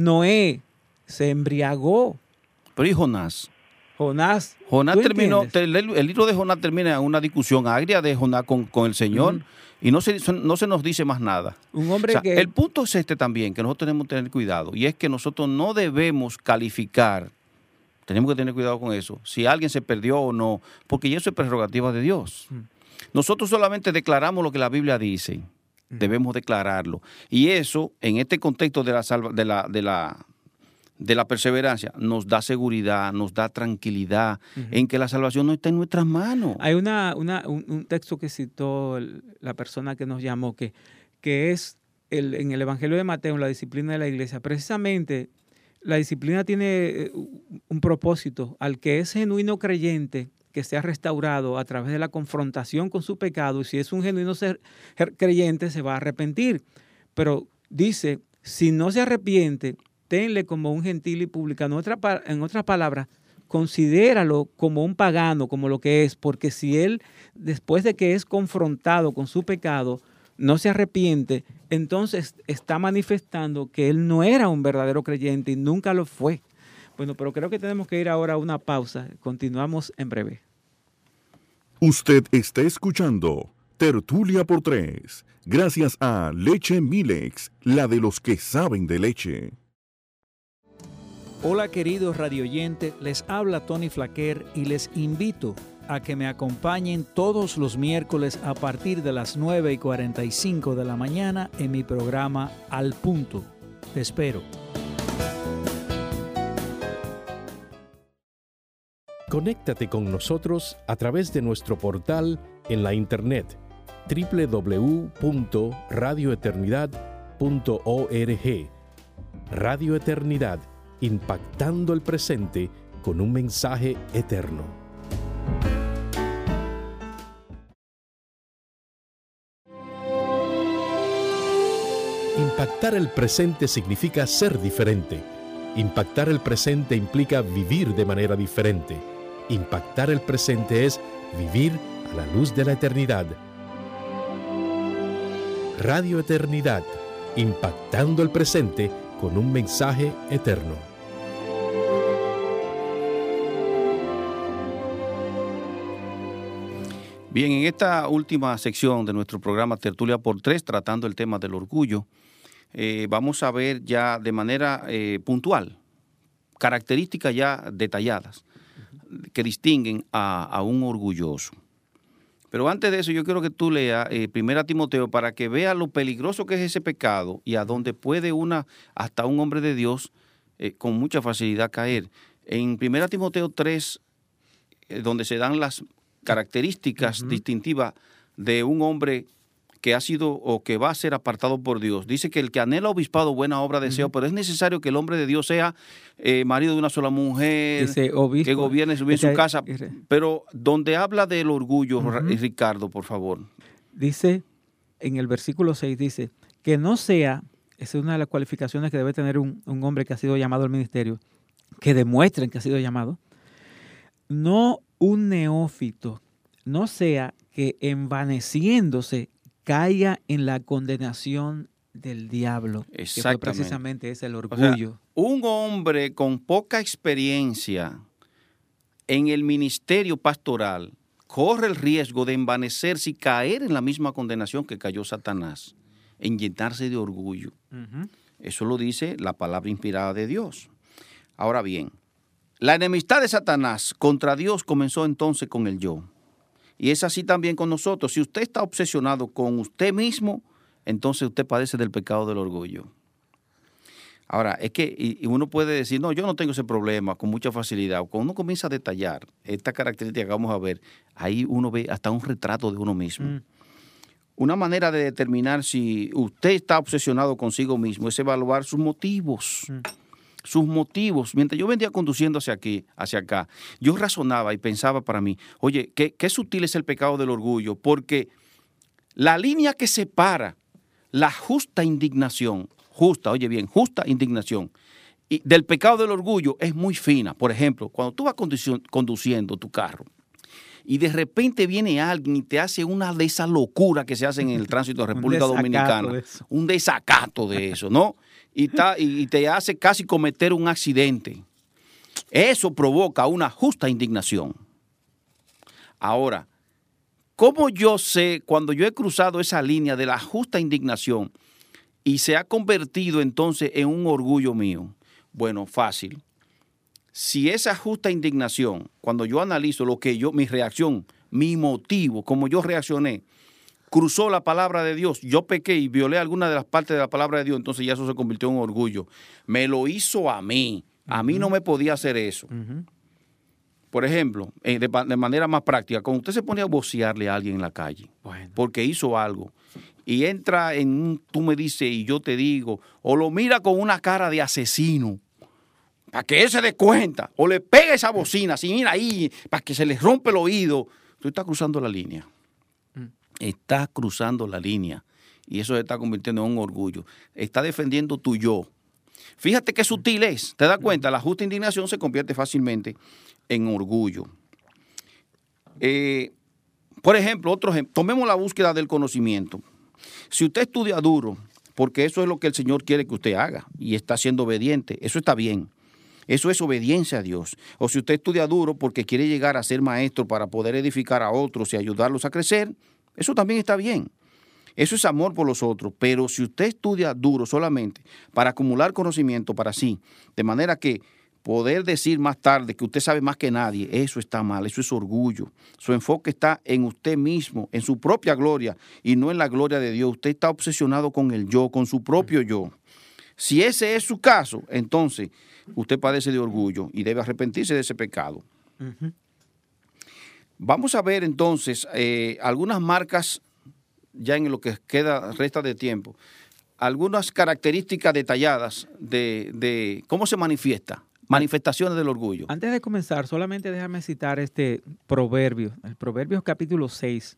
Noé se embriagó. Pero ¿y Jonás? Jonás. Jonás terminó, el, el libro de Jonás termina en una discusión agria de Jonás con, con el Señor, uh-huh. y no se, no se nos dice más nada. Un hombre o sea, que... El punto es este también, que nosotros tenemos que tener cuidado, y es que nosotros no debemos calificar, tenemos que tener cuidado con eso, si alguien se perdió o no, porque eso es prerrogativa de Dios. Uh-huh. Nosotros solamente declaramos lo que la Biblia dice, uh-huh. debemos declararlo. Y eso, en este contexto de la salva, de la, de la de la perseverancia, nos da seguridad, nos da tranquilidad uh-huh. en que la salvación no está en nuestras manos. Hay una, una, un, un texto que citó el, la persona que nos llamó, que, que es el, en el Evangelio de Mateo, en la disciplina de la iglesia. Precisamente, la disciplina tiene un propósito. Al que es genuino creyente, que sea restaurado a través de la confrontación con su pecado, y si es un genuino ser, creyente, se va a arrepentir. Pero dice, si no se arrepiente, tenle como un gentil y publicano. En, otra, en otras palabras, considéralo como un pagano, como lo que es, porque si él, después de que es confrontado con su pecado, no se arrepiente, entonces está manifestando que él no era un verdadero creyente y nunca lo fue. Bueno, pero creo que tenemos que ir ahora a una pausa. Continuamos en breve. Usted está escuchando Tertulia por Tres, gracias a Leche Milex, la de los que saben de leche. Hola queridos radioyentes, les habla Tony Flaquer y les invito a que me acompañen todos los miércoles a partir de las nueve y cuarenta y cinco de la mañana en mi programa Al Punto. Te espero. Conéctate con nosotros a través de nuestro portal en la internet doble u doble u doble u punto radio eternidad punto org. Radio Eternidad, impactando el presente con un mensaje eterno. Impactar el presente significa ser diferente. Impactar el presente implica vivir de manera diferente. Impactar el presente es vivir a la luz de la eternidad. Radio Eternidad, impactando el presente con un mensaje eterno. Bien, en esta última sección de nuestro programa Tertulia por Tres, tratando el tema del orgullo, eh, vamos a ver ya de manera eh, puntual, características ya detalladas que distinguen a, a un orgulloso. Pero antes de eso, yo quiero que tú leas eh, primero Timoteo para que vea lo peligroso que es ese pecado y a dónde puede una, hasta un hombre de Dios eh, con mucha facilidad caer. En primero Timoteo tres, eh, donde se dan las características uh-huh. distintivas de un hombre que ha sido o que va a ser apartado por Dios. Dice que el que anhela obispado, buena obra desea, uh-huh. pero es necesario que el hombre de Dios sea eh, marido de una sola mujer, dice, obispo, que gobierne su, su casa. Pero donde habla del orgullo, uh-huh. Ricardo, por favor. Dice, en el versículo seis, dice, que no sea, esa es una de las cualificaciones que debe tener un, un hombre que ha sido llamado al ministerio, que demuestren que ha sido llamado, no un neófito, no sea que envaneciéndose caiga en la condenación del diablo, que fue precisamente ese el orgullo. O sea, un hombre con poca experiencia en el ministerio pastoral corre el riesgo de envanecerse y caer en la misma condenación que cayó Satanás, en llenarse de orgullo. Uh-huh. Eso lo dice la palabra inspirada de Dios. Ahora bien, la enemistad de Satanás contra Dios comenzó entonces con el yo. Y es así también con nosotros. Si usted está obsesionado con usted mismo, entonces usted padece del pecado del orgullo. Ahora, es que y uno puede decir, no, yo no tengo ese problema con mucha facilidad. Cuando uno comienza a detallar esta característica que vamos a ver, ahí uno ve hasta un retrato de uno mismo. Mm. Una manera de determinar si usted está obsesionado consigo mismo es evaluar sus motivos. Mm. Sus motivos. Mientras yo venía conduciendo hacia aquí, hacia acá, yo razonaba y pensaba para mí, oye, qué, qué sutil es el pecado del orgullo, porque la línea que separa la justa indignación, justa, oye bien, justa indignación, y del pecado del orgullo es muy fina. Por ejemplo, cuando tú vas conduci- conduciendo tu carro y de repente viene alguien y te hace una de esas locuras que se hacen en el tránsito de República Dominicana, de un desacato de eso, ¿no? Y, ta, y te hace casi cometer un accidente. Eso provoca una justa indignación. Ahora, ¿cómo yo sé cuando yo he cruzado esa línea de la justa indignación y se ha convertido entonces en un orgullo mío? Bueno, fácil. Si esa justa indignación, cuando yo analizo lo que yo, mi reacción, mi motivo, como yo reaccioné, cruzó la palabra de Dios, yo pequé y violé alguna de las partes de la palabra de Dios, entonces ya eso se convirtió en orgullo. Me lo hizo a mí. A mí no me podía hacer eso. Uh-huh. Por ejemplo, de, de manera más práctica, cuando usted se pone a vocearle a alguien en la calle, bueno, porque hizo algo, y entra en un tú me dices y yo te digo, o lo mira con una cara de asesino, para que él se dé cuenta, o le pega esa bocina, así mira ahí, para que se le rompe el oído, tú estás cruzando la línea. Está cruzando la línea y eso se está convirtiendo en un orgullo. Está defendiendo tu yo. Fíjate qué sutil es. ¿Te das cuenta? La justa indignación se convierte fácilmente en orgullo. Eh, por ejemplo, otro ejemplo, tomemos la búsqueda del conocimiento. Si usted estudia duro, porque eso es lo que el Señor quiere que usted haga y está siendo obediente, eso está bien. Eso es obediencia a Dios. O si usted estudia duro porque quiere llegar a ser maestro para poder edificar a otros y ayudarlos a crecer, eso también está bien. Eso es amor por los otros. Pero si usted estudia duro solamente para acumular conocimiento para sí, de manera que poder decir más tarde que usted sabe más que nadie, eso está mal, eso es orgullo. Su enfoque está en usted mismo, en su propia gloria y no en la gloria de Dios. Usted está obsesionado con el yo, con su propio yo. Si ese es su caso, entonces usted padece de orgullo y debe arrepentirse de ese pecado. Uh-huh. Vamos a ver entonces eh, algunas marcas, ya en lo que queda, resta de tiempo, algunas características detalladas de, de cómo se manifiesta, manifestaciones del orgullo. Antes de comenzar, solamente déjame citar este proverbio, el Proverbios capítulo seis,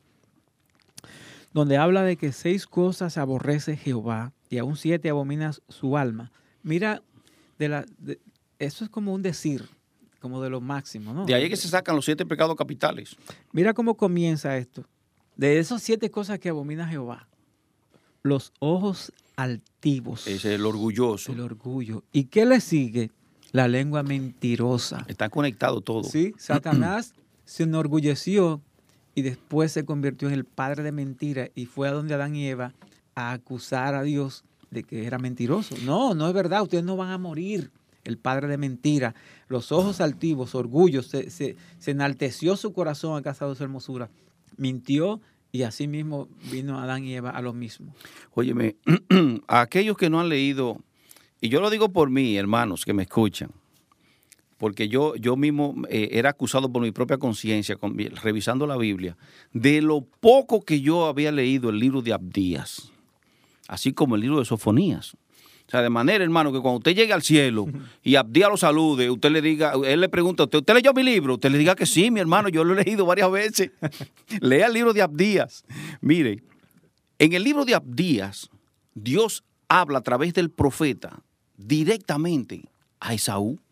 donde habla de que seis cosas aborrece Jehová y aún siete abomina su alma. Mira, de la, de, eso es como un decir, como de lo máximo, ¿no? De ahí es que se sacan los siete pecados capitales. Mira cómo comienza esto. De esas siete cosas que abomina Jehová, los ojos altivos. Es el orgulloso. El orgullo. ¿Y qué le sigue? La lengua mentirosa. Está conectado todo. Sí, Satanás se enorgulleció y después se convirtió en el padre de mentira y fue a donde Adán y Eva a acusar a Dios de que era mentiroso. No, no es verdad, ustedes no van a morir. El padre de mentira, los ojos altivos, orgullo, se, se, se enalteció su corazón a causa de su hermosura, mintió y así mismo vino Adán y Eva a lo mismo. Óyeme, a aquellos que no han leído, y yo lo digo por mí, hermanos, que me escuchan, porque yo, yo mismo eh, era acusado por mi propia conciencia, revisando la Biblia, de lo poco que yo había leído el libro de Abdías, así como el libro de Sofonías. O sea, de manera, hermano, que cuando usted llegue al cielo y Abdías lo salude, usted le diga, él le pregunta a usted, ¿usted leyó mi libro? Usted le diga que sí, mi hermano, yo lo he leído varias veces. Lea el libro de Abdías. Mire, en el libro de Abdías, Dios habla a través del profeta directamente a Esaú.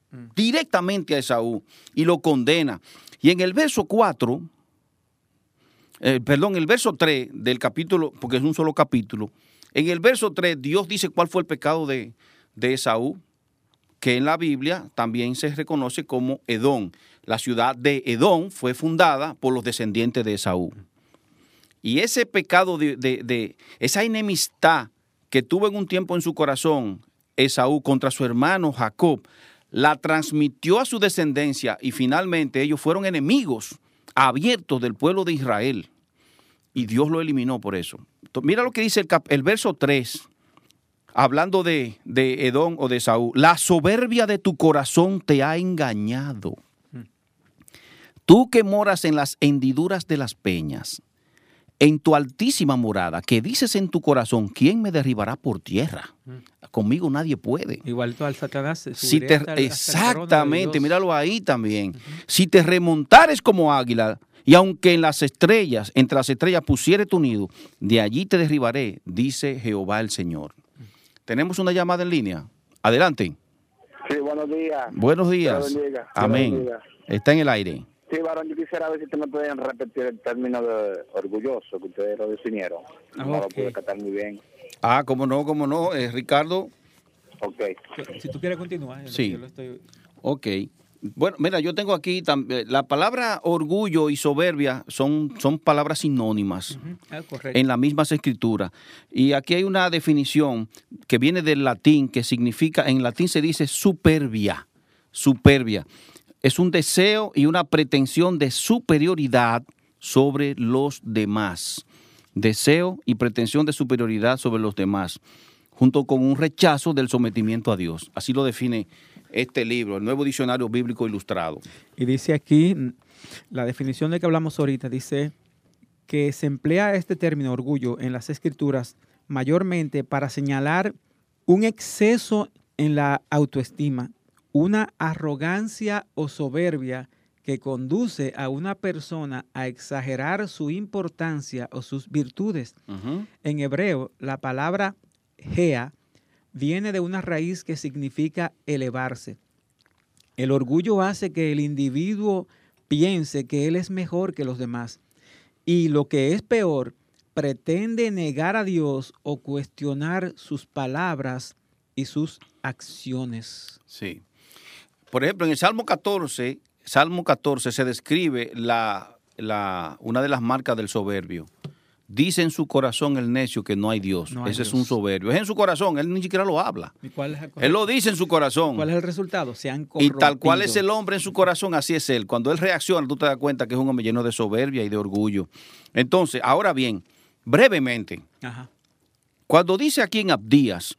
mm. directamente a Esaú y lo condena. Y en el verso cuatro, eh, perdón, el verso tres del capítulo, porque es un solo capítulo, en el verso tres Dios dice cuál fue el pecado de, de Esaú, que en la Biblia también se reconoce como Edom. La ciudad de Edom fue fundada por los descendientes de Esaú. Y ese pecado, de, de, de esa enemistad que tuvo en un tiempo en su corazón Esaú contra su hermano Jacob, la transmitió a su descendencia y finalmente ellos fueron enemigos abiertos del pueblo de Israel. Y Dios lo eliminó por eso. Entonces, mira lo que dice el, cap, el verso tres, hablando de, de Edom o de Esaú. La soberbia de tu corazón te ha engañado. Tú que moras en las hendiduras de las peñas, en tu altísima morada, que dices en tu corazón, ¿quién me derribará por tierra? Conmigo nadie puede. Igualito al Satanás. Si te, hasta, exactamente, hasta míralo ahí también. Uh-huh. Si te remontares como águila, y aunque en las estrellas, entre las estrellas pusiere tu nido, de allí te derribaré, dice Jehová el Señor. Uh-huh. Tenemos una llamada en línea. Adelante. Sí, buenos días. Buenos días. Amén. Bendiga. Está en el aire. Sí, varón, yo quisiera ver si ustedes me pueden repetir el término de orgulloso que ustedes lo definieron. No okay. lo pude catar muy bien. Ah, cómo no, cómo no, eh, Ricardo. Ok. Si tú quieres continuar. Sí. Yo lo estoy... Ok. Bueno, mira, yo tengo aquí también, la palabra orgullo y soberbia son, son palabras sinónimas uh-huh. ah, correcto. en las mismas escrituras. Y aquí hay una definición que viene del latín, que significa, en latín se dice superbia, superbia. Es un deseo y una pretensión de superioridad sobre los demás. Deseo y pretensión de superioridad sobre los demás, junto con un rechazo del sometimiento a Dios. Así lo define este libro, el Nuevo Diccionario Bíblico Ilustrado. Y dice aquí, la definición de que hablamos ahorita, dice que se emplea este término orgullo en las Escrituras mayormente para señalar un exceso en la autoestima, una arrogancia o soberbia que conduce a una persona a exagerar su importancia o sus virtudes. Uh-huh. En hebreo, la palabra gea viene de una raíz que significa elevarse. El orgullo hace que el individuo piense que él es mejor que los demás. Y lo que es peor, pretende negar a Dios o cuestionar sus palabras y sus acciones. Sí. Por ejemplo, en el Salmo catorce, Salmo catorce se describe la, la, una de las marcas del soberbio. Dice en su corazón el necio que no hay Dios. No hay Ese Dios. Es un soberbio. Es en su corazón, él ni siquiera lo habla. ¿Y cuál es el él lo dice en su corazón. ¿Cuál es el resultado? Se han corrompido. Y tal cual es el hombre en su corazón, así es él. Cuando él reacciona, tú te das cuenta que es un hombre lleno de soberbia y de orgullo. Entonces, ahora bien, brevemente, Ajá. cuando dice aquí en Abdías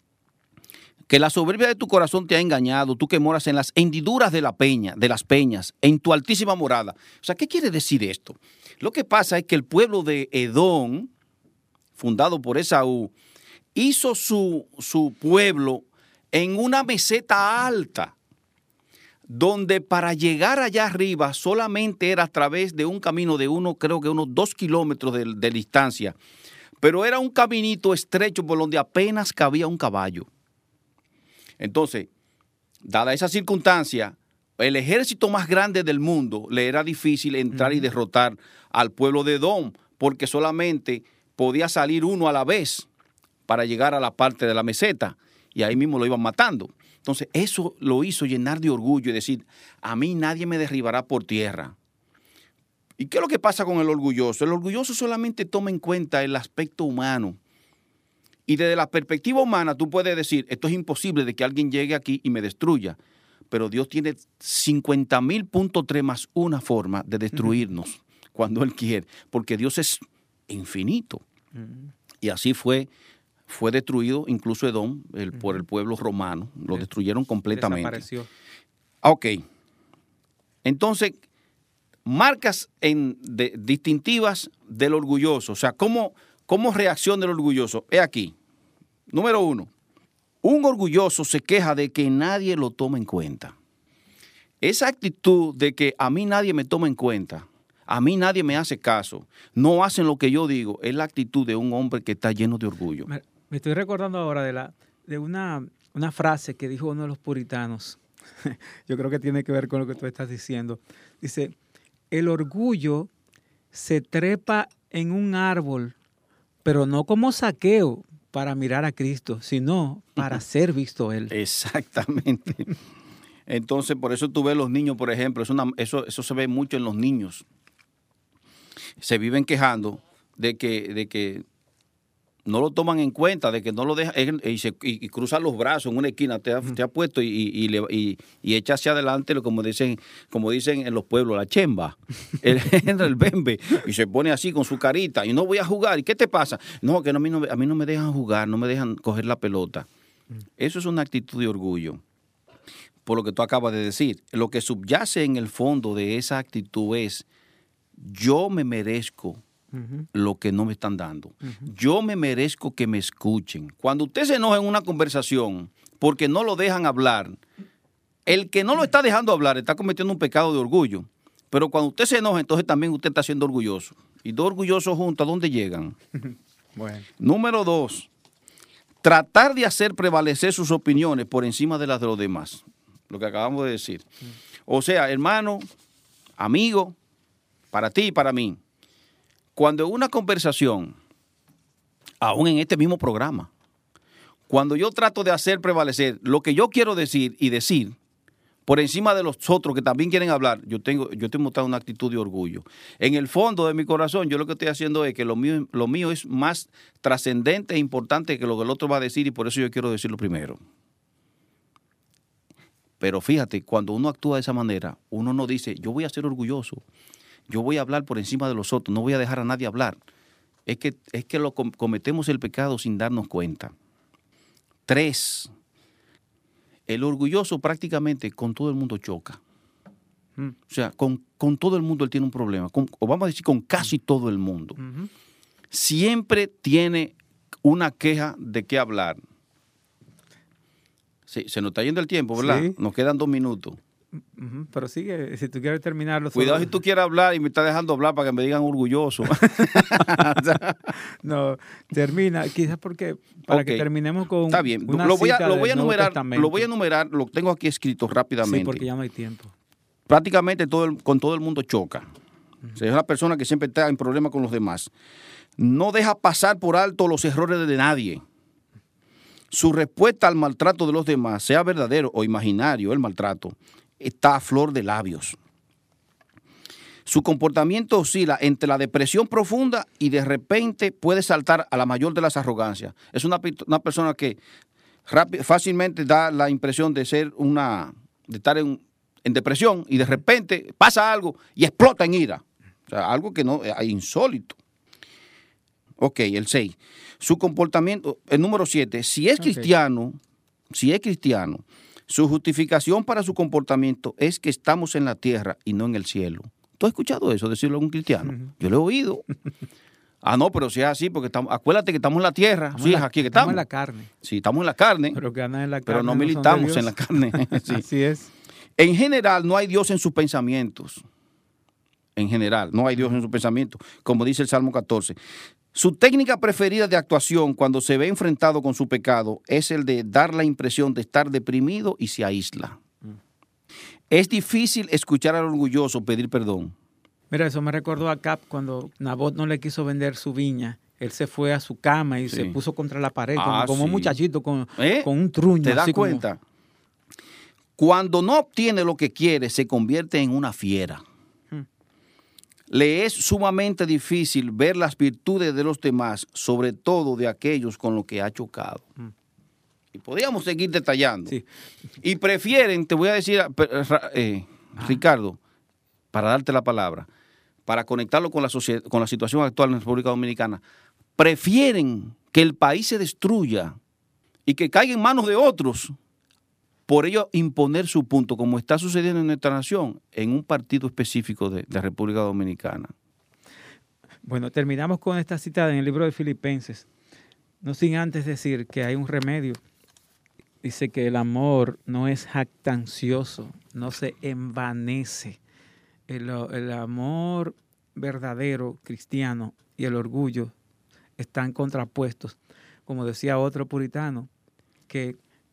que la soberbia de tu corazón te ha engañado, tú que moras en las hendiduras de la peña, de las peñas, en tu altísima morada. O sea, ¿qué quiere decir esto? Lo que pasa es que el pueblo de Edom, fundado por Esaú, hizo su, su pueblo en una meseta alta, donde para llegar allá arriba solamente era a través de un camino de uno, creo que unos dos kilómetros de, de distancia, pero era un caminito estrecho por donde apenas cabía un caballo. Entonces, dada esa circunstancia, el ejército más grande del mundo le era difícil entrar uh-huh. y derrotar al pueblo de Edom, porque solamente podía salir uno a la vez para llegar a la parte de la meseta, y ahí mismo lo iban matando. Entonces, eso lo hizo llenar de orgullo y decir, a mí nadie me derribará por tierra. ¿Y qué es lo que pasa con el orgulloso? El orgulloso solamente toma en cuenta el aspecto humano. Y desde la perspectiva humana tú puedes decir, esto es imposible de que alguien llegue aquí y me destruya. Pero Dios tiene cincuenta mil punto tres más una forma de destruirnos uh-huh. cuando Él quiere. Porque Dios es infinito. Uh-huh. Y así fue, fue destruido incluso Edom el, uh-huh. por el pueblo romano. Lo destruyeron completamente. Desapareció. Ok. Entonces, marcas en, de, distintivas del orgulloso. O sea, ¿cómo... ¿Cómo reacciona el orgulloso? He aquí. Número uno. Un orgulloso se queja de que nadie lo toma en cuenta. Esa actitud de que a mí nadie me toma en cuenta, a mí nadie me hace caso, no hacen lo que yo digo, es la actitud de un hombre que está lleno de orgullo. Me, me estoy recordando ahora de, la, de una, una frase que dijo uno de los puritanos, yo creo que tiene que ver con lo que tú estás diciendo. Dice, el orgullo se trepa en un árbol, pero no como Zaqueo para mirar a Cristo, sino para ser visto Él. Exactamente. Entonces, por eso tú ves los niños, por ejemplo, es una, eso, eso se ve mucho en los niños. Se viven quejando de que, de que no lo toman en cuenta, de que no lo dejan, y, se, y, y cruzan los brazos en una esquina, te ha, te ha puesto y, y, y, y, y echa hacia adelante, como dicen, como dicen en los pueblos, la chemba, el, el bembe, y se pone así con su carita, y no voy a jugar, ¿y qué te pasa? No, que no, a, mí no, a mí no me dejan jugar, no me dejan coger la pelota. Eso es una actitud de orgullo, por lo que tú acabas de decir. Lo que subyace en el fondo de esa actitud es, yo me merezco Uh-huh. lo que no me están dando. Uh-huh. Yo me merezco que me escuchen. Cuando usted se enoja en una conversación porque no lo dejan hablar, el que no lo está dejando hablar está cometiendo un pecado de orgullo. Pero cuando usted se enoja, entonces también usted está siendo orgulloso. Y dos orgullosos juntos, ¿a dónde llegan? Bueno. Número dos, tratar de hacer prevalecer sus opiniones por encima de las de los demás. Lo que acabamos de decir. Uh-huh. O sea, hermano, amigo, para ti y para mí, cuando en una conversación, aún en este mismo programa, cuando yo trato de hacer prevalecer lo que yo quiero decir y decir por encima de los otros que también quieren hablar, yo tengo, yo estoy mostrando una actitud de orgullo. En el fondo de mi corazón, yo lo que estoy haciendo es que lo mío, lo mío es más trascendente e importante que lo que el otro va a decir y por eso yo quiero decirlo primero. Pero fíjate, cuando uno actúa de esa manera, uno no dice, yo voy a ser orgulloso. Yo voy a hablar por encima de los otros, no voy a dejar a nadie hablar. Es que, es que lo cometemos el pecado sin darnos cuenta. Tres, el orgulloso prácticamente con todo el mundo choca. Mm. O sea, con, con todo el mundo él tiene un problema, con, o vamos a decir con casi todo el mundo. Uh-huh. Siempre tiene una queja de qué hablar. Sí, se nos está yendo el tiempo, ¿verdad? Sí. Nos quedan dos minutos. Uh-huh, pero sigue, si tú quieres terminarlo. Cuidado solo... si tú quieres hablar y me estás dejando hablar para que me digan orgulloso. No, termina, quizás porque para okay. que terminemos con Está bien, una lo voy a, lo voy a enumerar, lo voy a enumerar, lo tengo aquí escrito rápidamente. Sí, porque ya no hay tiempo. Prácticamente todo el, con todo el mundo choca. Uh-huh. O sea, es una persona que siempre está en problemas con los demás. No deja pasar por alto los errores de nadie. Su respuesta al maltrato de los demás, sea verdadero o imaginario el maltrato, está a flor de labios. Su comportamiento oscila entre la depresión profunda y de repente puede saltar a la mayor de las arrogancias. Es una, una persona que rápido, fácilmente da la impresión de ser una, de estar en, en depresión y de repente pasa algo y explota en ira. O sea, algo que no es insólito. Ok, el seis. Su comportamiento, el número siete, si es okay. cristiano, si es cristiano, su justificación para su comportamiento es que estamos en la tierra y no en el cielo. ¿Tú has escuchado eso, decirlo a un cristiano? Uh-huh. Yo lo he oído. Ah, no, pero si es así, porque estamos, acuérdate que estamos en la tierra. Estamos sí, la, aquí que estamos. estamos. en la carne. Sí, estamos en la carne. Pero que andan en la carne. Pero no militamos en la carne. Sí. Así es. En general, no hay Dios en sus pensamientos. En general, no hay Dios en sus pensamientos. Como dice el Salmo catorce. Su técnica preferida de actuación cuando se ve enfrentado con su pecado es el de dar la impresión de estar deprimido y se aísla. Mm. Es difícil escuchar al orgulloso pedir perdón. Mira, eso me recordó a Cap cuando Nabot no le quiso vender su viña. Él se fue a su cama y sí. se puso contra la pared, como, ah, como sí. un muchachito con, ¿Eh? con un truño. ¿Te das así cuenta? Como... Cuando no obtiene lo que quiere, se convierte en una fiera. Le es sumamente difícil ver las virtudes de los demás, sobre todo de aquellos con los que ha chocado. Mm. Y podríamos seguir detallando. Sí. Y prefieren, te voy a decir, eh, ah. Ricardo, para darte la palabra, para conectarlo con la, sociedad, con la situación actual en la República Dominicana, prefieren que el país se destruya y que caiga en manos de otros, por ello imponer su punto, como está sucediendo en nuestra nación, en un partido específico de, de República Dominicana. Bueno, terminamos con esta cita en el libro de Filipenses. No sin antes decir que hay un remedio. Dice que el amor no es jactancioso, no se envanece. El, el amor verdadero cristiano y el orgullo están contrapuestos. Como decía otro puritano, que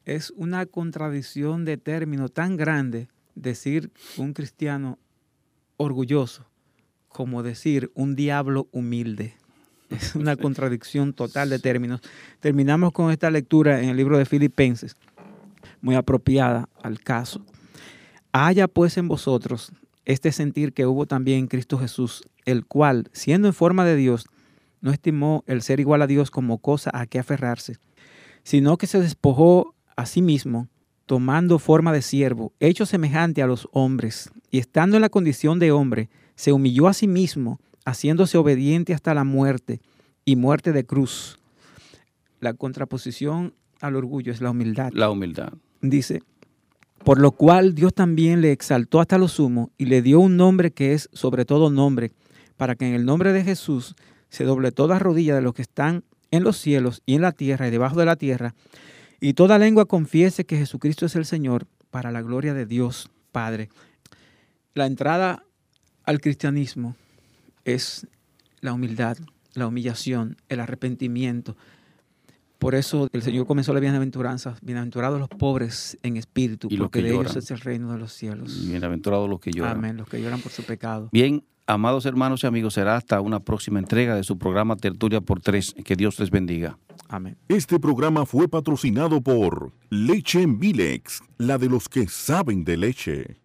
es una contradicción de término tan grande decir un cristiano orgulloso como decir un diablo humilde. Es una contradicción total de términos. Terminamos con esta lectura en el libro de Filipenses, muy apropiada al caso. Haya pues en vosotros este sentir que hubo también en Cristo Jesús, el cual, siendo en forma de Dios, no estimó el ser igual a Dios como cosa a que aferrarse, sino que se despojó a sí mismo, tomando forma de siervo, hecho semejante a los hombres, y estando en la condición de hombre, se humilló a sí mismo, haciéndose obediente hasta la muerte, y muerte de cruz. La contraposición al orgullo es la humildad. La humildad. Dice, por lo cual Dios también le exaltó hasta lo sumo, y le dio un nombre que es sobre todo nombre, para que en el nombre de Jesús se doble toda rodilla de los que están en los cielos y en la tierra y debajo de la tierra, y toda lengua confiese que Jesucristo es el Señor, para la gloria de Dios Padre. La entrada al cristianismo es la humildad, la humillación, el arrepentimiento. Por eso el Señor comenzó la bienaventuranza. Bienaventurados los pobres en espíritu, y porque de lloran. ellos es el reino de los cielos. Bienaventurados los que lloran. Amén, los que lloran por su pecado. Bien, amados hermanos y amigos, será hasta una próxima entrega de su programa Tertulia por Tres. Que Dios les bendiga. Amén. Este programa fue patrocinado por Leche Milex, la de los que saben de leche.